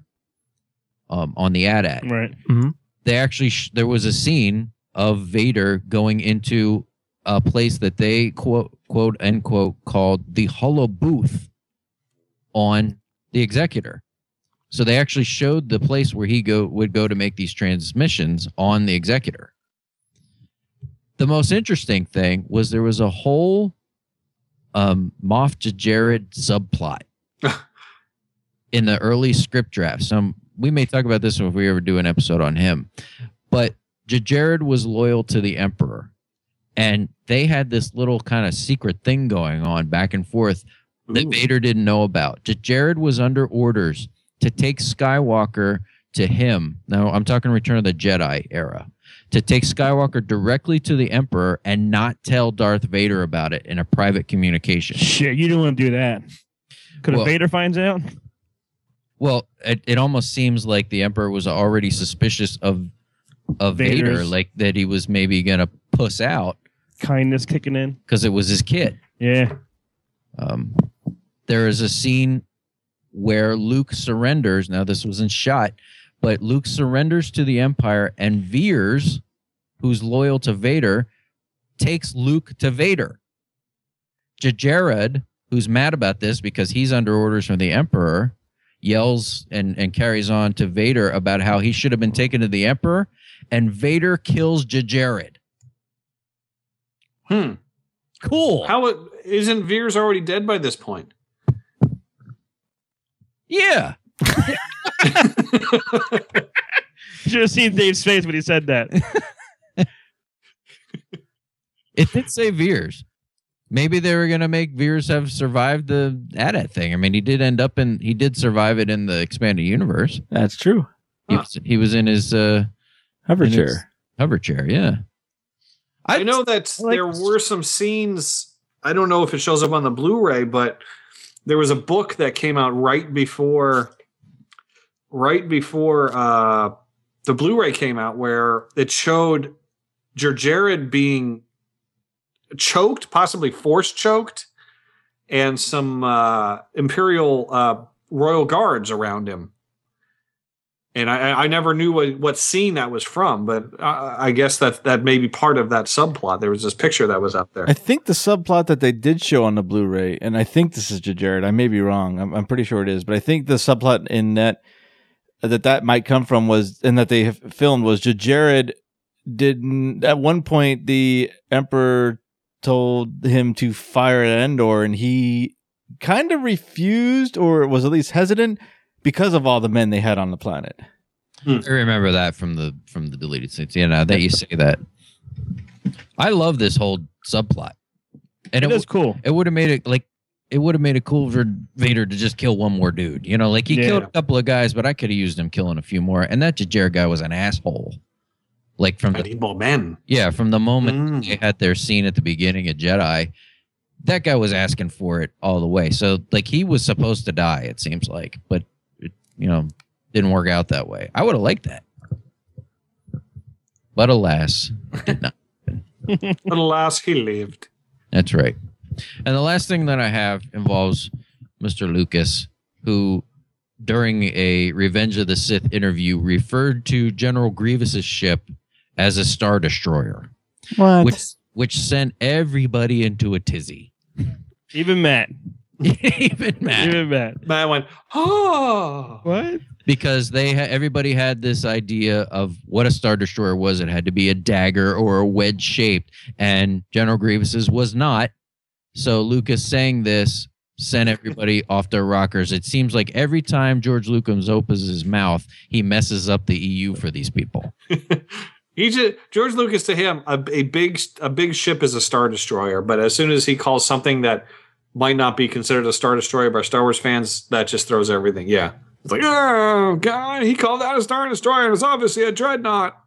on the AT-AT. Right. Mm-hmm. They actually there was a scene of Vader going into a place that they quote unquote called the Holo Booth on the Executor. So they actually showed the place where he would go to make these transmissions on the Executor. The most interesting thing was there was a whole Moff Jared subplot in the early script drafts. We may talk about this if we ever do an episode on him. But Jared was loyal to the Emperor. And they had this little kind of secret thing going on back and forth that Vader didn't know about. Jared was under orders to take Skywalker to him. Now, I'm talking Return of the Jedi era. To take Skywalker directly to the Emperor and not tell Darth Vader about it in a private communication. Shit, you didn't want to do that. Because Vader finds out? Well, it almost seems like the Emperor was already suspicious of Vader, like that he was maybe going to puss out. Kindness kicking in. Because it was his kid. Yeah. There is a scene where Luke surrenders. Now, this wasn't shot, but Luke surrenders to the Empire, and Veers, who's loyal to Vader, takes Luke to Vader. Jared, who's mad about this because he's under orders from the Emperor, yells and carries on to Vader about how he should have been taken to the Emperor, and Vader kills Jared. Cool. How isn't Veers already dead by this point? Yeah. Should have seen Dave's face when he said that. It did say Veers. Maybe they were going to make Veers have survived the AT-AT thing. I mean, he did survive it in the expanded universe. That's true. He was in his hover chair. Hover chair, yeah. I know that there were some scenes I don't know if it shows up on the Blu-ray, but there was a book that came out right before the Blu-ray came out, where it showed Jared being choked, possibly force choked, and some Imperial royal guards around him. And I never knew what scene that was from, but I guess that may be part of that subplot. There was this picture that was up there. I think the subplot that they did show on the Blu-ray, and I think this is Jared. I may be wrong. I'm pretty sure it is, but I think the subplot in that might come from was, and that they have filmed, was Jared didn't. At one point, the Emperor told him to fire at Endor, and he kind of refused, or was at least hesitant, because of all the men they had on the planet. I remember that from the deleted scenes. Yeah, now that you say that, I love this whole subplot, and it was cool. It would have made it cool for Vader to just kill one more dude. You know, like he killed a couple of guys, but I could have used him killing a few more. And that Jared guy was an asshole. Like from the moment they had their scene at the beginning of Jedi, that guy was asking for it all the way. So like he was supposed to die, it seems like, but didn't work out that way. I would have liked that. But alas, did not happen. But alas, he lived. That's right. And the last thing that I have involves Mr. Lucas, who during a Revenge of the Sith interview referred to General Grievous's ship as a Star Destroyer. What? Which sent everybody into a tizzy. Even Matt. Matt went, oh. What? Because everybody had this idea of what a Star Destroyer was. It had to be a dagger or a wedge shaped, and General Grievous's was not. So Lucas saying this sent everybody off their rockers. It seems like every time George Lucas opens his mouth, he messes up the EU for these people. George Lucas, to him, a big ship is a Star Destroyer, but as soon as he calls something that might not be considered a Star Destroyer by Star Wars fans, that just throws everything. Yeah. It's like, oh, God, he called that a Star Destroyer, and it's obviously a dreadnought.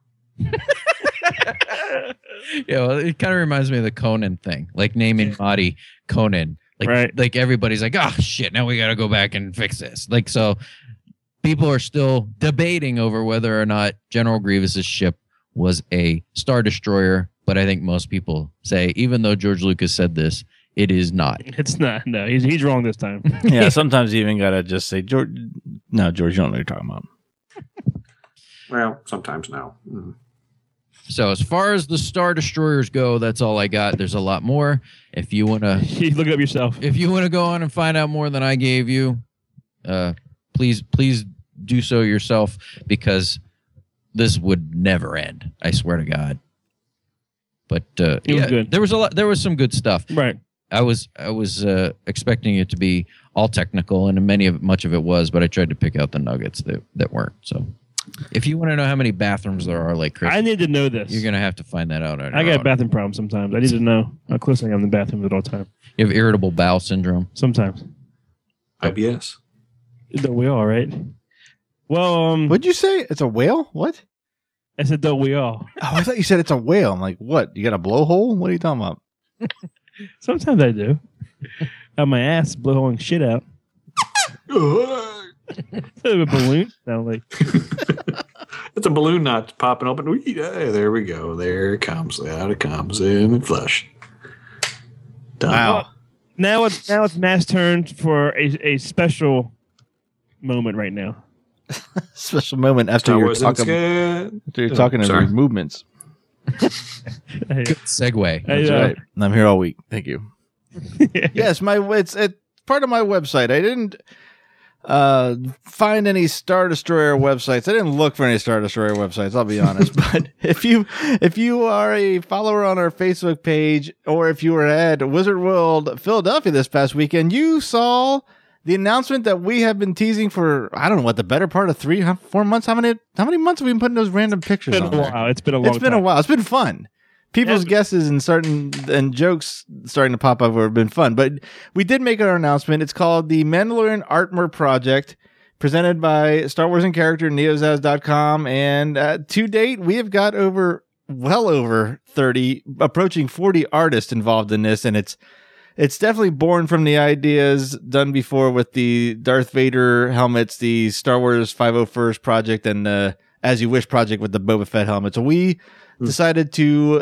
Yeah, well, it kind of reminds me of the Conan thing, like naming Mahdi Conan. Like everybody's like, oh, shit, now we got to go back and fix this. Like, so people are still debating over whether or not General Grievous's ship was a Star Destroyer, but I think most people say, even though George Lucas said this, it is not. It's not. No, he's wrong this time. Yeah, sometimes you even gotta just say, George. No, George, you don't know what you're talking about. Well, sometimes no. So as far as the Star Destroyers go, that's all I got. There's a lot more. If you wanna look it up yourself. If you wanna go on and find out more than I gave you, please do so yourself, because this would never end. I swear to God. But it was good. There was some good stuff. Right. I was expecting it to be all technical, and much of it was, but I tried to pick out the nuggets that weren't. So, if you want to know how many bathrooms there are, like Chris, I need to know this. You're gonna have to find that out. I got bathroom problems sometimes. I need to know how close I am in the bathroom at all time. You have irritable bowel syndrome sometimes. IBS. We all right. Well, what'd you say? It's a whale? What? I said, don't we all? Oh, I thought you said it's a whale. I'm like, what? You got a blowhole? What are you talking about? Sometimes I do. Have my ass blowholing shit out. A balloon sound like. It's a balloon knot popping open. Yeah, there we go. There it comes. Out it comes in and flush. Done. Wow. Now it's Matt's turn for a special moment right now. Special moment after you're talking about your movements. Good segue. That's right. And I'm here all week. Thank you. Yes, it's part of my website. I didn't find any Star Destroyer websites. I didn't look for any Star Destroyer websites, I'll be honest. But if you are a follower on our Facebook page, or if you were at Wizard World Philadelphia this past weekend, you saw the announcement that we have been teasing for, I don't know what, the better part of 3-4 months. How many months have we been putting those random pictures on there? It's been a long time. It's been a while. It's been fun. People's guesses and jokes starting to pop up have been fun. But we did make our announcement. It's called the Mandalorian Artmer Project, presented by Star Wars and Character, neozaz.com. And to date, we have got well over 30, approaching 40 artists involved in this. And it's it's definitely born from the ideas done before with the Darth Vader helmets, the Star Wars 501st project, and the As You Wish project with the Boba Fett helmet. So we decided to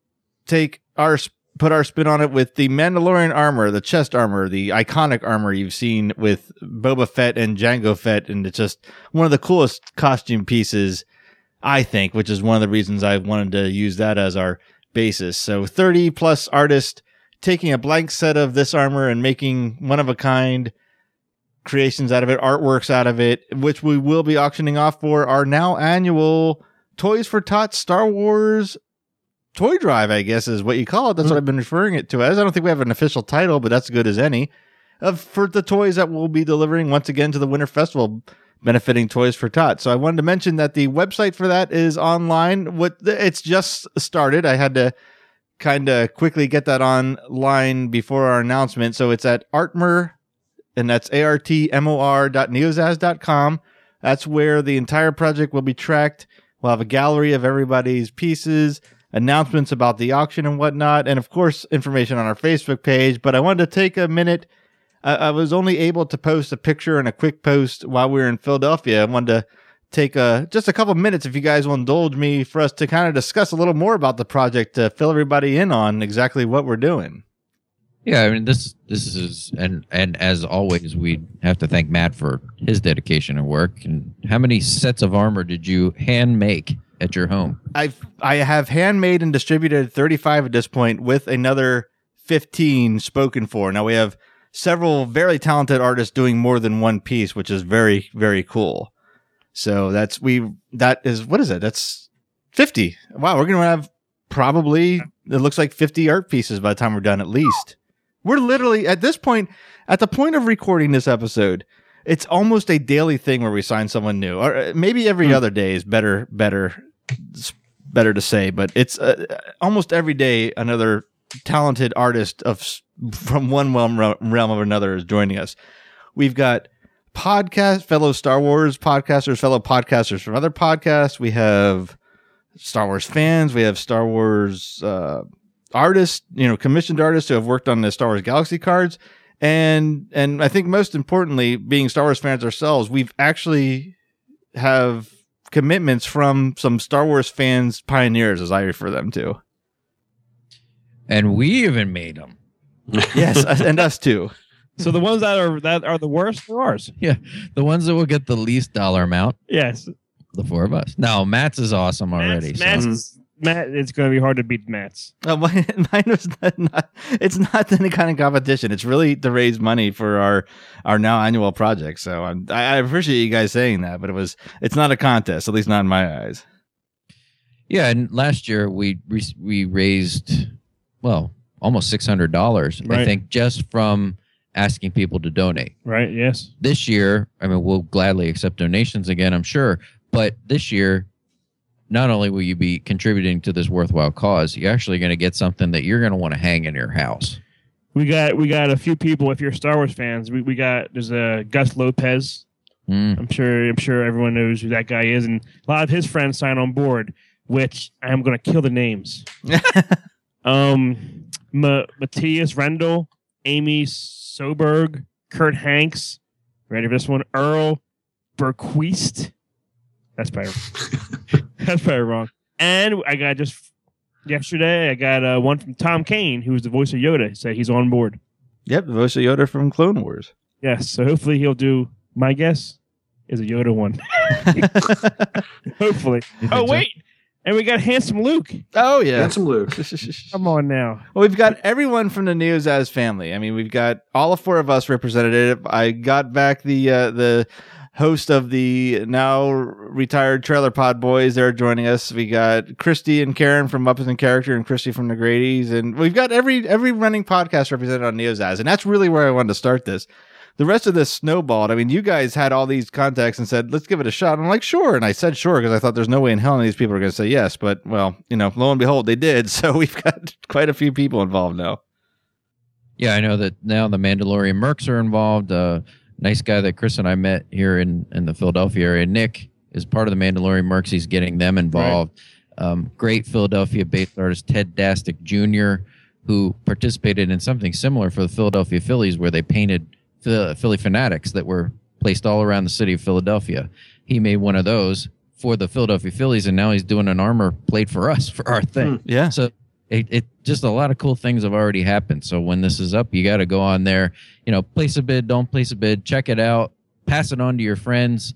put our spin on it with the Mandalorian armor, the chest armor, the iconic armor you've seen with Boba Fett and Jango Fett, and it's just one of the coolest costume pieces, I think, which is one of the reasons I wanted to use that as our basis. So 30 plus artists taking a blank set of this armor and making one-of-a-kind creations out of it, artworks out of it, which we will be auctioning off for our now annual Toys for Tots Star Wars toy drive, I guess is what you call it. That's what I've been referring it to as. I don't think we have an official title, but that's good as any, for the toys that we'll be delivering once again to the Winter Festival, benefiting Toys for Tots. So I wanted to mention that the website for that is online. It's just started. I had to kind of quickly get that online before our announcement. So it's at Artmor, and that's artmor.neozaz.com. That's where the entire project will be tracked. We'll have a gallery of everybody's pieces, announcements about the auction and whatnot, and of course, information on our Facebook page. But I wanted to take a minute. I was only able to post a picture and a quick post while we were in Philadelphia. I wanted to take just a couple minutes, if you guys will indulge me, for us to kind of discuss a little more about the project to fill everybody in on exactly what we're doing. Yeah, I mean, this is, and as always, we have to thank Matt for his dedication and work. And how many sets of armor did you hand make at your home? I have handmade and distributed 35 at this point, with another 15 spoken for. Now we have several very talented artists doing more than one piece, which is very, very cool. So that's 50. Wow, we're going to have probably, it looks like 50 art pieces by the time we're done, at least. We're literally at this point, at the point of recording this episode, it's almost a daily thing where we sign someone new, or maybe every other day is better to say, but it's almost every day another talented artist from one realm or another is joining us. We've got fellow Star Wars podcasters, fellow podcasters from other podcasts. We have Star Wars fans. We have Star Wars artists, commissioned artists who have worked on the Star Wars Galaxy cards. And I think most importantly, being Star Wars fans ourselves, we've actually have commitments from some Star Wars fans, pioneers, as I refer them to. And we even made them. Yes, and us too. So the ones that are the worst are ours. Yeah, the ones that will get the least dollar amount. Yes, the four of us. No, Matt's is awesome already. Matt, it's going to be hard to beat Matt's. Mine was not. It's not any kind of competition. It's really to raise money for our now annual project. So I appreciate you guys saying that, but it's not a contest, at least not in my eyes. Yeah, and last year we raised almost $600. Right. I think just from asking people to donate. Right. Yes. This year, I mean, we'll gladly accept donations again, I'm sure. But this year, not only will you be contributing to this worthwhile cause, you're actually going to get something that you're going to want to hang in your house. We got a few people. If you're Star Wars fans, there's a Gus Lopez. I'm sure everyone knows who that guy is, and a lot of his friends sign on board. Which I am going to kill the names. Matthias Rendell, Amy Soberg, Kurt Hanks. Ready for this one? Earl Berquist. That's probably wrong. And I got yesterday, I got one from Tom Kane, who's the voice of Yoda. Said he's on board. Yep, the voice of Yoda from Clone Wars. Yes, so hopefully he'll do, my guess is a Yoda one. Hopefully. Oh, wait. And we got Handsome Luke. Oh, yeah. Handsome Luke. Come on now. Well, we've got everyone from the NeoZaz family. I mean, we've got all four of us represented. I got back the host of the now retired Trailer Pod Boys. They're joining us. We got Christy and Karen from Muppets and Character and Christy from the Grady's. And we've got every running podcast represented on NeoZaz. And that's really where I wanted to start this. The rest of this snowballed. I mean, you guys had all these contacts and said, let's give it a shot. I'm like, sure. And I said, sure, because I thought there's no way in hell any of these people are going to say yes. But, well, lo and behold, they did. So we've got quite a few people involved now. Yeah, I know that now the Mandalorian Mercs are involved. Nice guy that Chris and I met here in the Philadelphia area. Nick is part of the Mandalorian Mercs. He's getting them involved. Right. Great Philadelphia-based artist Ted Dastic Jr., who participated in something similar for the Philadelphia Phillies, where they painted Philly fanatics that were placed all around the city of Philadelphia. He made one of those for the Philadelphia Phillies, and now he's doing an armor plate for us for our thing. Yeah. So it just a lot of cool things have already happened. So when this is up, you got to go on there, place a bid, don't place a bid, check it out, pass it on to your friends.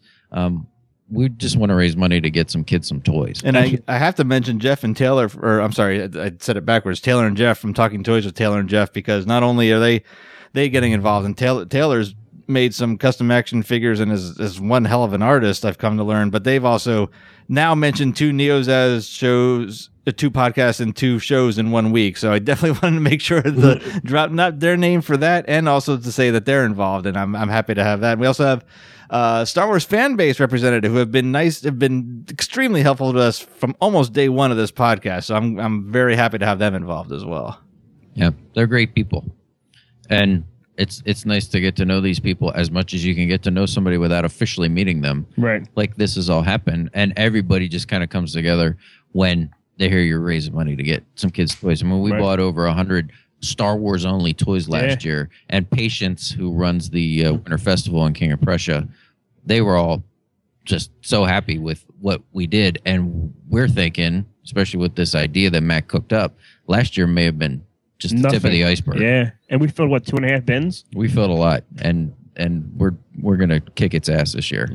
We just want to raise money to get some kids some toys. And I have to mention Jeff and Taylor, or I'm sorry, I said it backwards. Taylor and Jeff from Talking Toys with Taylor and Jeff, because not only are they getting involved, and Taylor's made some custom action figures and is one hell of an artist, I've come to learn, but they've also now mentioned 2 Neozaz shows, 2 podcasts and 2 shows in 1 week. So I definitely wanted to make sure to drop not their name for that, and also to say that they're involved, and I'm happy to have that. And we also have Star Wars fan base representative who have been extremely helpful to us from almost day one of this podcast. So I'm very happy to have them involved as well. Yeah, they're great people, and it's nice to get to know these people as much as you can get to know somebody without officially meeting them. Right. Like this has all happened, and everybody just kind of comes together when they hear you're raising money to get some kids toys. I mean, we bought over 100 Star Wars only toys last year, and Patience, who runs the Winter Festival in King of Prussia, they were all just so happy with what we did. And we're thinking, especially with this idea that Matt cooked up, last year may have been just the tip of the iceberg. Yeah. And we filled, 2.5 bins? We filled a lot, and we're going to kick its ass this year.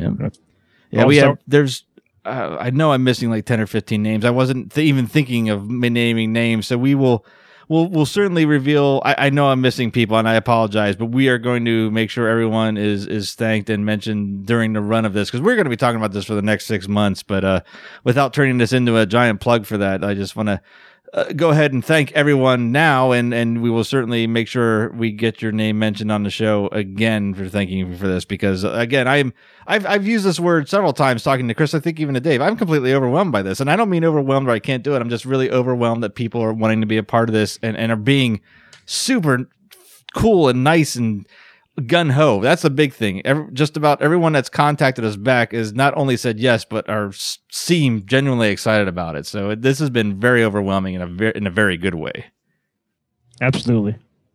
Yeah, there's I know I'm missing like 10 or 15 names. I wasn't even thinking of naming names, so we'll certainly reveal. I know I'm missing people, and I apologize, but we are going to make sure everyone is thanked and mentioned during the run of this, because we're going to be talking about this for the next 6 months. But without turning this into a giant plug for that, I just want to go ahead and thank everyone now, and we will certainly make sure we get your name mentioned on the show again for thanking you for this, because again, I've used this word several times talking to Chris, I think even to Dave. I'm completely overwhelmed by this, and I don't mean overwhelmed where I can't do it. I'm just really overwhelmed that people are wanting to be a part of this and are being super cool and nice and gun-ho. That's a big thing. Just about everyone that's contacted us back is not only said yes, but seem genuinely excited about it. So this has been very overwhelming in a very good way. Absolutely.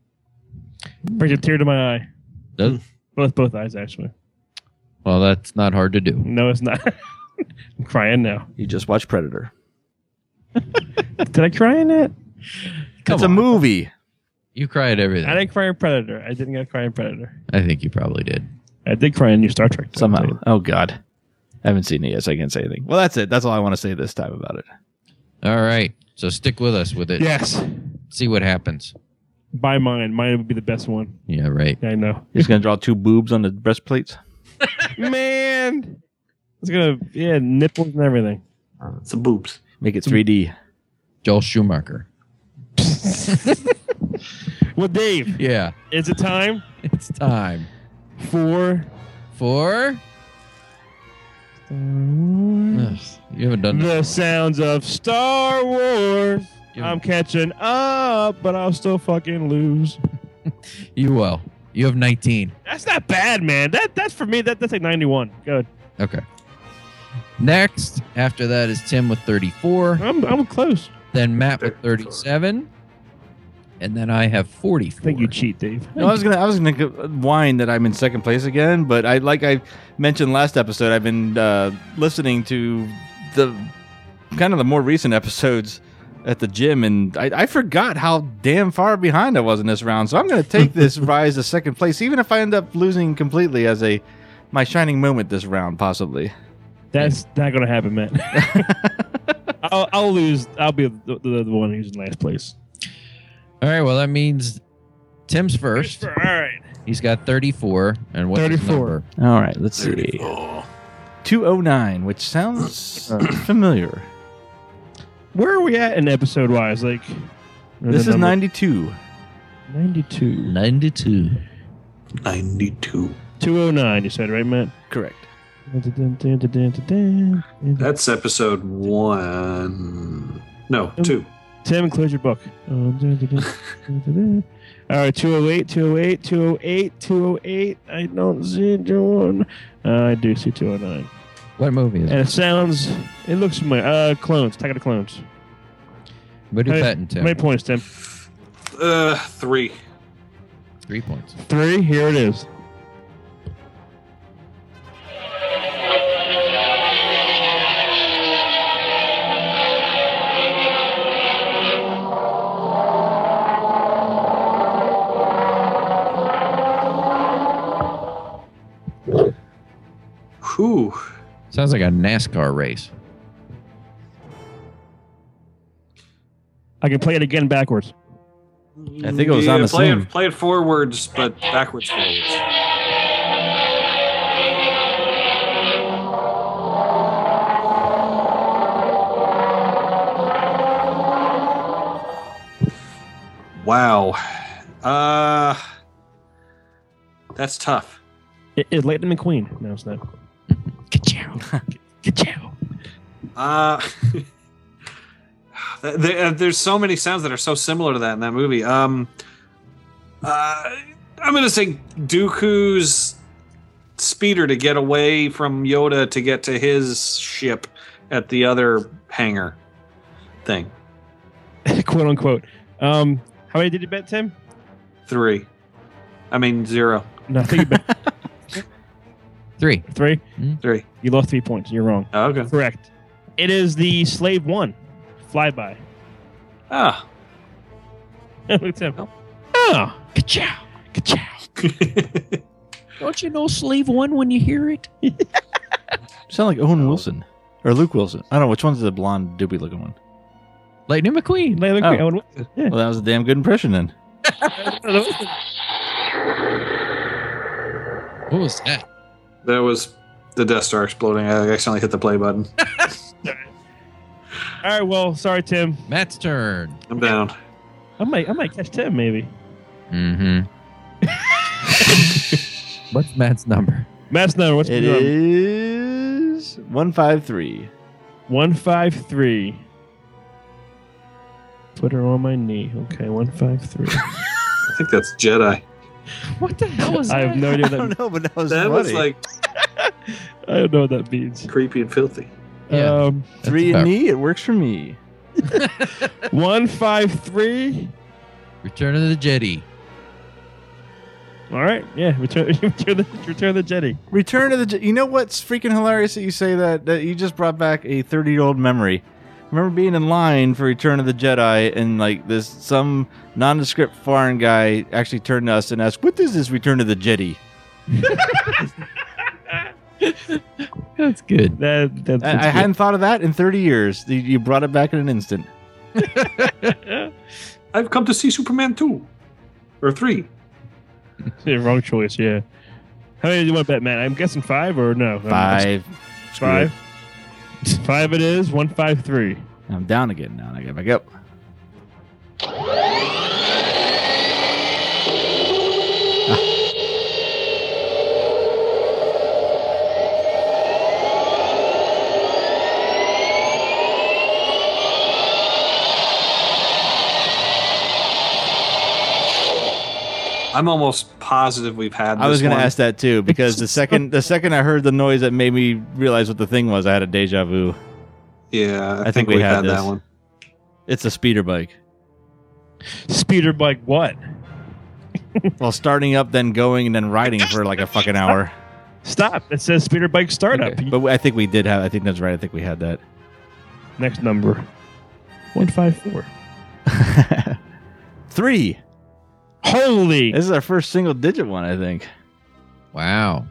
Brings a tear to my eye. Does? Both eyes, actually. Well, that's not hard to do. No, it's not. I'm crying now. You just watched Predator. Did I cry in it? It's a movie. You cry at everything. I didn't cry in Predator. I didn't get cry in Predator. I think you probably did. I did cry in New Star Trek. Somehow. Oh, God. I haven't seen it yet, so I can't say anything. Well, that's it. That's all I want to say this time about it. All right. So stick with us with it. Yes. See what happens. Buy mine. Mine would be the best one. Yeah, right. I know. You're just going to draw 2 boobs on the breastplates? Man. It's going to, nipples and everything. Some boobs. Make it 3D. Joel Schumacher. Well, Dave. Yeah. Is it time? It's time. For? Ugh, you haven't done the sounds of Star Wars. Yeah. I'm catching up, but I'll still fucking lose. You will. You have 19. That's not bad, man. That's for me. That's like 91. Good. Okay. Next, after that is Tim with 34. I'm close. Then Matt with 37. And then I have 44. I think you cheat, Dave. No, I was gonna whine that I'm in second place again, but I mentioned last episode, I've been listening to the kind of the more recent episodes at the gym, and I forgot how damn far behind I was in this round. So I'm going to take this rise to second place, even if I end up losing completely as my shining moment this round, possibly. That's not going to happen, man. I'll lose. I'll be the one who's in last place. All right, well, that means Tim's first. All right. He's got 34. And what's 34. his number? All right, let's see. 209, which sounds familiar. Where are we at in episode-wise? Like, this is 92. 92. 92. 92. 209, you said, right, Matt? Correct. That's episode 1. No, 2. Tim, close your book. All right, 208, 208, 208, 208. I don't see 209. I do see 209. What movie is And it? it looks familiar. Clones, Attack of the Clones. What are you betting, How Tim? many points, Tim? 3. 3 points. 3. Here it is. Whew. Sounds like a NASCAR race. I can play it again backwards. I think it was on the same. Play it forwards, but backwards forwards. Wow. That's tough. It's Lightning McQueen. No, it's not. Ka-chow. Ka-chow. There's so many sounds that are so similar to that in that movie. I'm going to say Dooku's speeder to get away from Yoda to get to his ship at the other hangar thing. Quote unquote. How many did you bet, Tim? 3. I mean 0. No, I think you bet 3. 3. 3. You lost 3 points. You're wrong. Oh, okay. Correct. It is the Slave 1 flyby. Ah. Look, Tim. Oh, ka-chow. Ka-chow. Don't you know Slave 1 when you hear it? Sound like Owen Wilson or Luke Wilson. I don't know which one's the blonde doobie looking one. Lightning McQueen. Lightning Oh. McQueen. Yeah. Well, that was a damn good impression then. What was that? That was the Death Star exploding. I accidentally hit the play button. All right. Well, sorry, Tim. Matt's turn. I'm down. I might catch Tim maybe. Mm-hmm. What's Matt's number? Matt's number. What's It the number? is 153. 153. Put her on my knee. Okay, 153. I think that's Jedi. What the hell was I that? have no idea I what don't that. know, but that was That funny. was like I don't know what that means. creepy and filthy. Yeah. 3 about- and me, it works for me. 153. Return of the Jedi. All right. Yeah. Return the Jedi. Return to the... You know what's freaking hilarious that you say that you just brought back a 30-year-old memory. Remember being in line for Return of the Jedi and like this some nondescript foreign guy actually turned to us and asked, "What is this Return of the Jedi?" That's good. That's I hadn't thought of that in 30 years. You brought it back in an instant. I've come to see Superman 2. Or 3. Yeah, wrong choice. Yeah. How many do you want to bet, Matt? I'm guessing 5 or no? 5. 5. 5 it is. 153. I'm down again now. I get back up. I'm almost positive we've had this I was going to one. ask that too because the second I heard the noise that made me realize what the thing was, I had a deja vu. Yeah, I think think we we had had this. that one. It's a speeder bike. Speeder bike what? Well, starting up, then going, and then riding for like a fucking hour. Stop. It says speeder bike startup. Okay. But I think we did have. I think that's right. I think we had that. Next number. 154. 3. Holy. This is our first single-digit one, I think. Wow.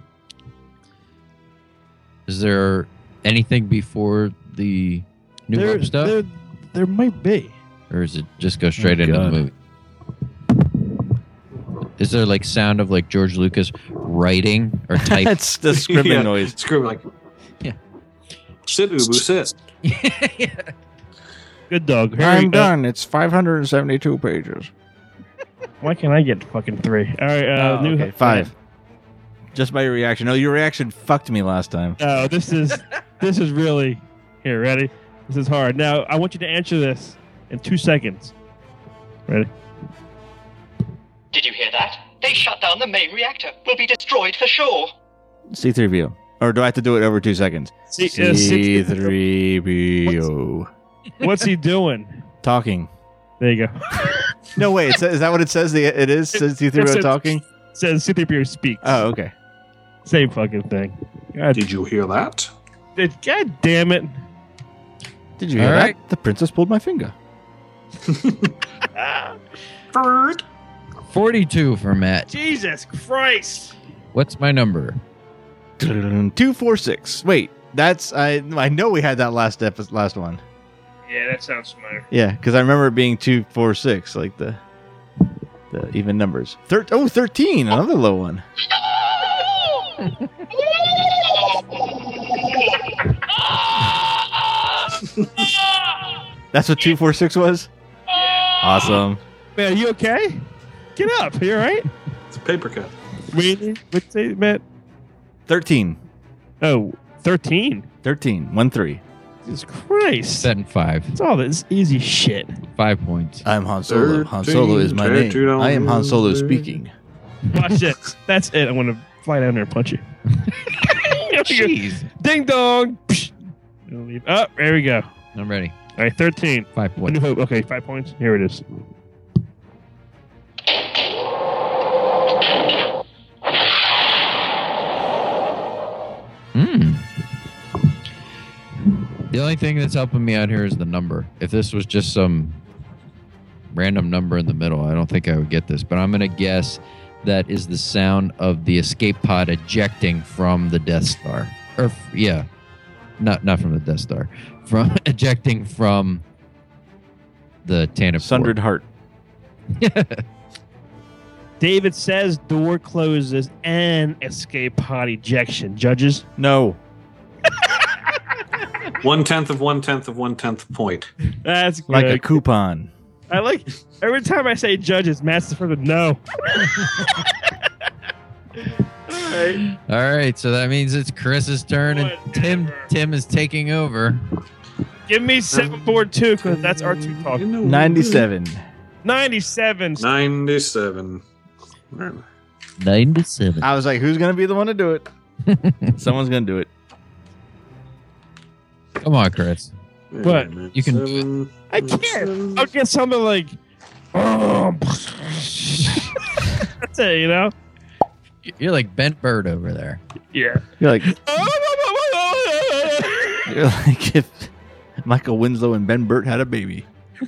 Is there anything before the New Hope stuff? There might be. Or is it just go straight into the God. movie? Is there like sound of like George Lucas writing or typing? It's the scribbling Yeah, noise. Scribbling like, Yeah. sit, Ubu, sit. Good dog. Here we I'm go. done. It's 572 pages. Why can't I get fucking 3? All right. New Okay, 5. Just by your reaction. No, your reaction fucked me last time. Oh, this is really here. Ready? This is hard. Now I want you to answer this in 2 seconds. Ready? Did you hear that? They shut down the main reactor. We'll be destroyed for sure. C3PO. Or do I have to do it over 2 seconds? C3PO. What's he doing? Talking. There you go. No way. Is that what it says? It is? Says C-3PO talking? It says C-3PO speaks. Oh, okay. Same fucking thing. God, Did you hear that? God damn it. Did you hear All that? right. The princess pulled my finger. 42 for Matt. Jesus Christ. What's my number? 246. Wait, that's I know we had that last one. Yeah, that sounds familiar. Yeah, because I remember it being 246, like the even numbers. 13, another low one. That's what 246 was? Awesome. Man, are you okay? Get up. You all right? It's a paper cut. What'd say, Matt? 13. Oh, 13. 13. 1-3. Jesus Christ. Set and 5. It's all this easy shit. 5 points. I'm Han Solo. Han Solo is my name. I am Han Solo speaking. Watch this. That's it. I'm going to fly down there and punch you. Jeez. Ding dong. Oh, there we go. I'm ready. All right, 13. 5 A New points. Hope. Okay, 5 points. Here it is. The only thing that's helping me out here is the number. If this was just some random number in the middle, I don't think I would get this. But I'm going to guess that is the sound of the escape pod ejecting from the Death Star. Or, yeah. Not from the Death Star. From ejecting from the Tantive Sundered Heart. David says door closes and escape pod ejection. Judges? No. 1/10 of 1/10 of 1/10 point. That's good. Like a coupon. I like every time I say judges, Matt's the first to no. All right, so that means it's Chris's turn, and Tim is taking over. Give me 742 because that's R2 talking. 97. 97. 97. 97. I was like, who's going to be the one to do it? Someone's going to do it. Come on, Chris. What? You can. I can't. I'll get something like. That's it, you know? You're like Bent Bird over there. Yeah. You're like if Michael Winslow and Ben Burt had a baby.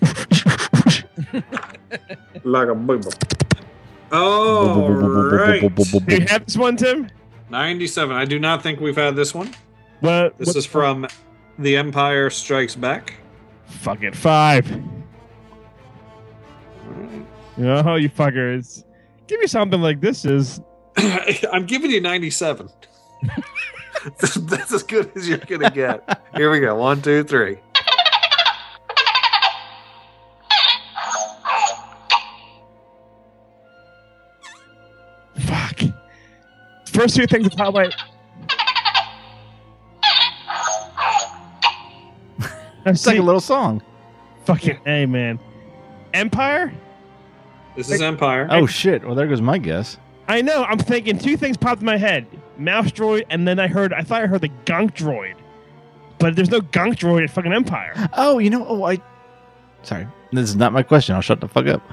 Like a baby. Oh, right. Do you have this one, Tim? 97. I do not think we've had this one. What? This is from The Empire Strikes Back. Fuck it. 5. Oh, you fuckers. Give me something like this is. I'm giving you 97. That's as good as you're going to get. Here we go. 1, 2, 3. Fuck. First two things are probably. It's like a little song. Fucking A, man. Empire? This is Empire. Oh, shit. Well, there goes my guess. I know. I'm thinking two things popped in my head. Mouse droid, and then I thought I heard the gunk droid. But there's no gunk droid in fucking Empire. Oh, you know, sorry. This is not my question. I'll shut the fuck up.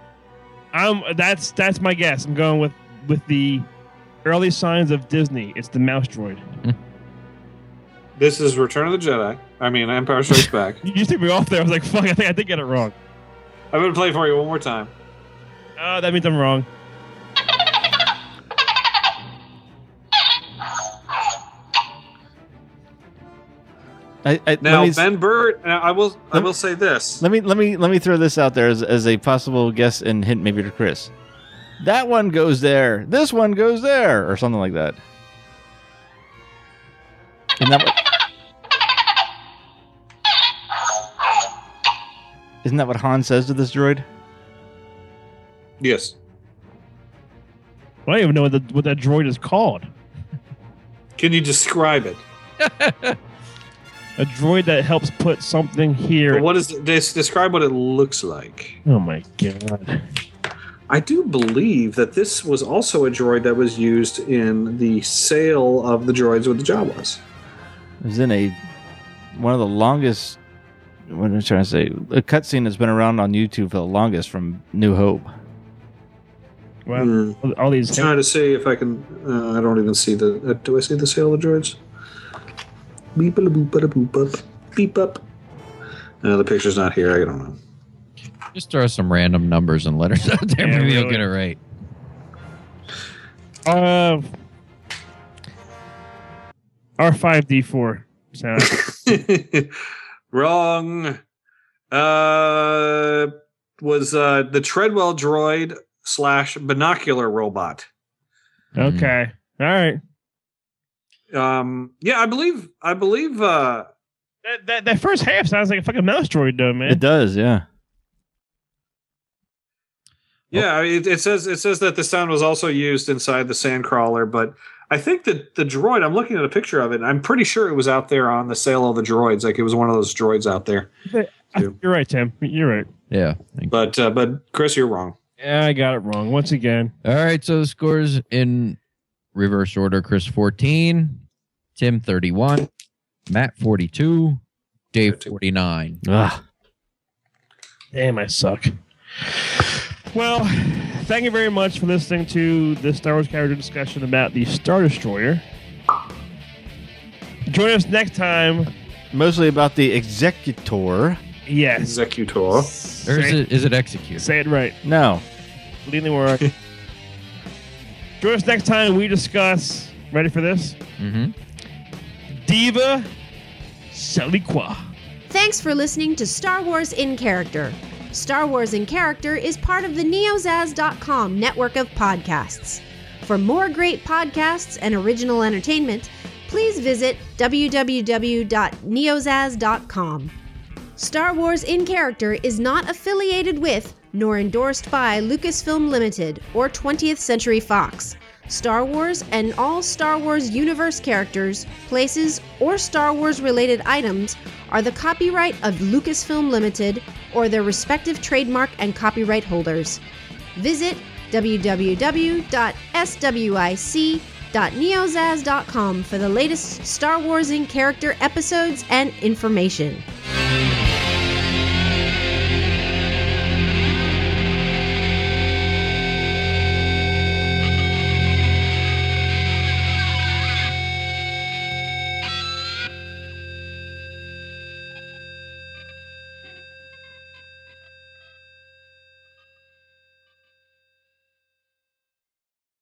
That's my guess. I'm going with the early signs of Disney. It's the mouse droid. This is Return of the Jedi. I mean, Empire Strikes Back. You took me off there. I was like, fuck, I think I did get it wrong. I'm going to play it for you one more time. Oh, that means I'm wrong. Now, Ben Burt, I will say this. Let me throw this out there as a possible guess and hint maybe to Chris. That one goes there. This one goes there, or something like that. Isn't that what Han says to this droid? Yes. I don't even know what that droid is called. Can you describe it? A droid that helps put something here. But what is it? Describe what it looks like. Oh my god. I do believe that this was also a droid that was used in the sale of the droids with the Jawas. It was in one of the longest what am I trying to say? A cutscene that's been around on YouTube for the longest from New Hope. Well, all these. I'm trying to see if I can. I don't even see the. Do I see the Sail of the Droids? Beep a boop a boop up. Beep up. No, the picture's not here. I don't know. Just throw some random numbers and letters out there. Yeah, Maybe really. you'll get it right. R5D4 sound. Wrong. Was the Treadwell droid / binocular robot. Okay. All right. Yeah, I believe. That first half sounds like a fucking mouse droid, though, man. It does, yeah. Yeah, it says that the sound was also used inside the Sandcrawler, but I think that the droid. I'm looking at a picture of it, and I'm pretty sure it was out there on the Sale of the Droids. Like it was one of those droids out there. You're right, Tim. You're right. Yeah. But Chris, you're wrong. Yeah, I got it wrong once again. All right, so the scores in reverse order: Chris 14, Tim 31, Matt 42, Dave 49. Ugh. Damn, I suck. Well, thank you very much for listening to the Star Wars character discussion about the Star Destroyer. Join us next time. Mostly about the Executor. Yes. Executor. Or is it execute? Say it right. No. Leading word. Join us next time. We discuss. Ready for this? Mm-hmm. Diva Saliqua. Thanks for listening to Star Wars in Character. Star Wars in Character is part of the neozaz.com network of podcasts. For more great podcasts and original entertainment, please visit www.neozaz.com. Star Wars in Character is not affiliated with nor endorsed by Lucasfilm Limited or 20th Century Fox. Star Wars and all Star Wars universe characters, places, or Star Wars related items are the copyright of Lucasfilm Limited or their respective trademark and copyright holders. Visit www.swic.neozaz.com for the latest Star Wars in Character episodes and information.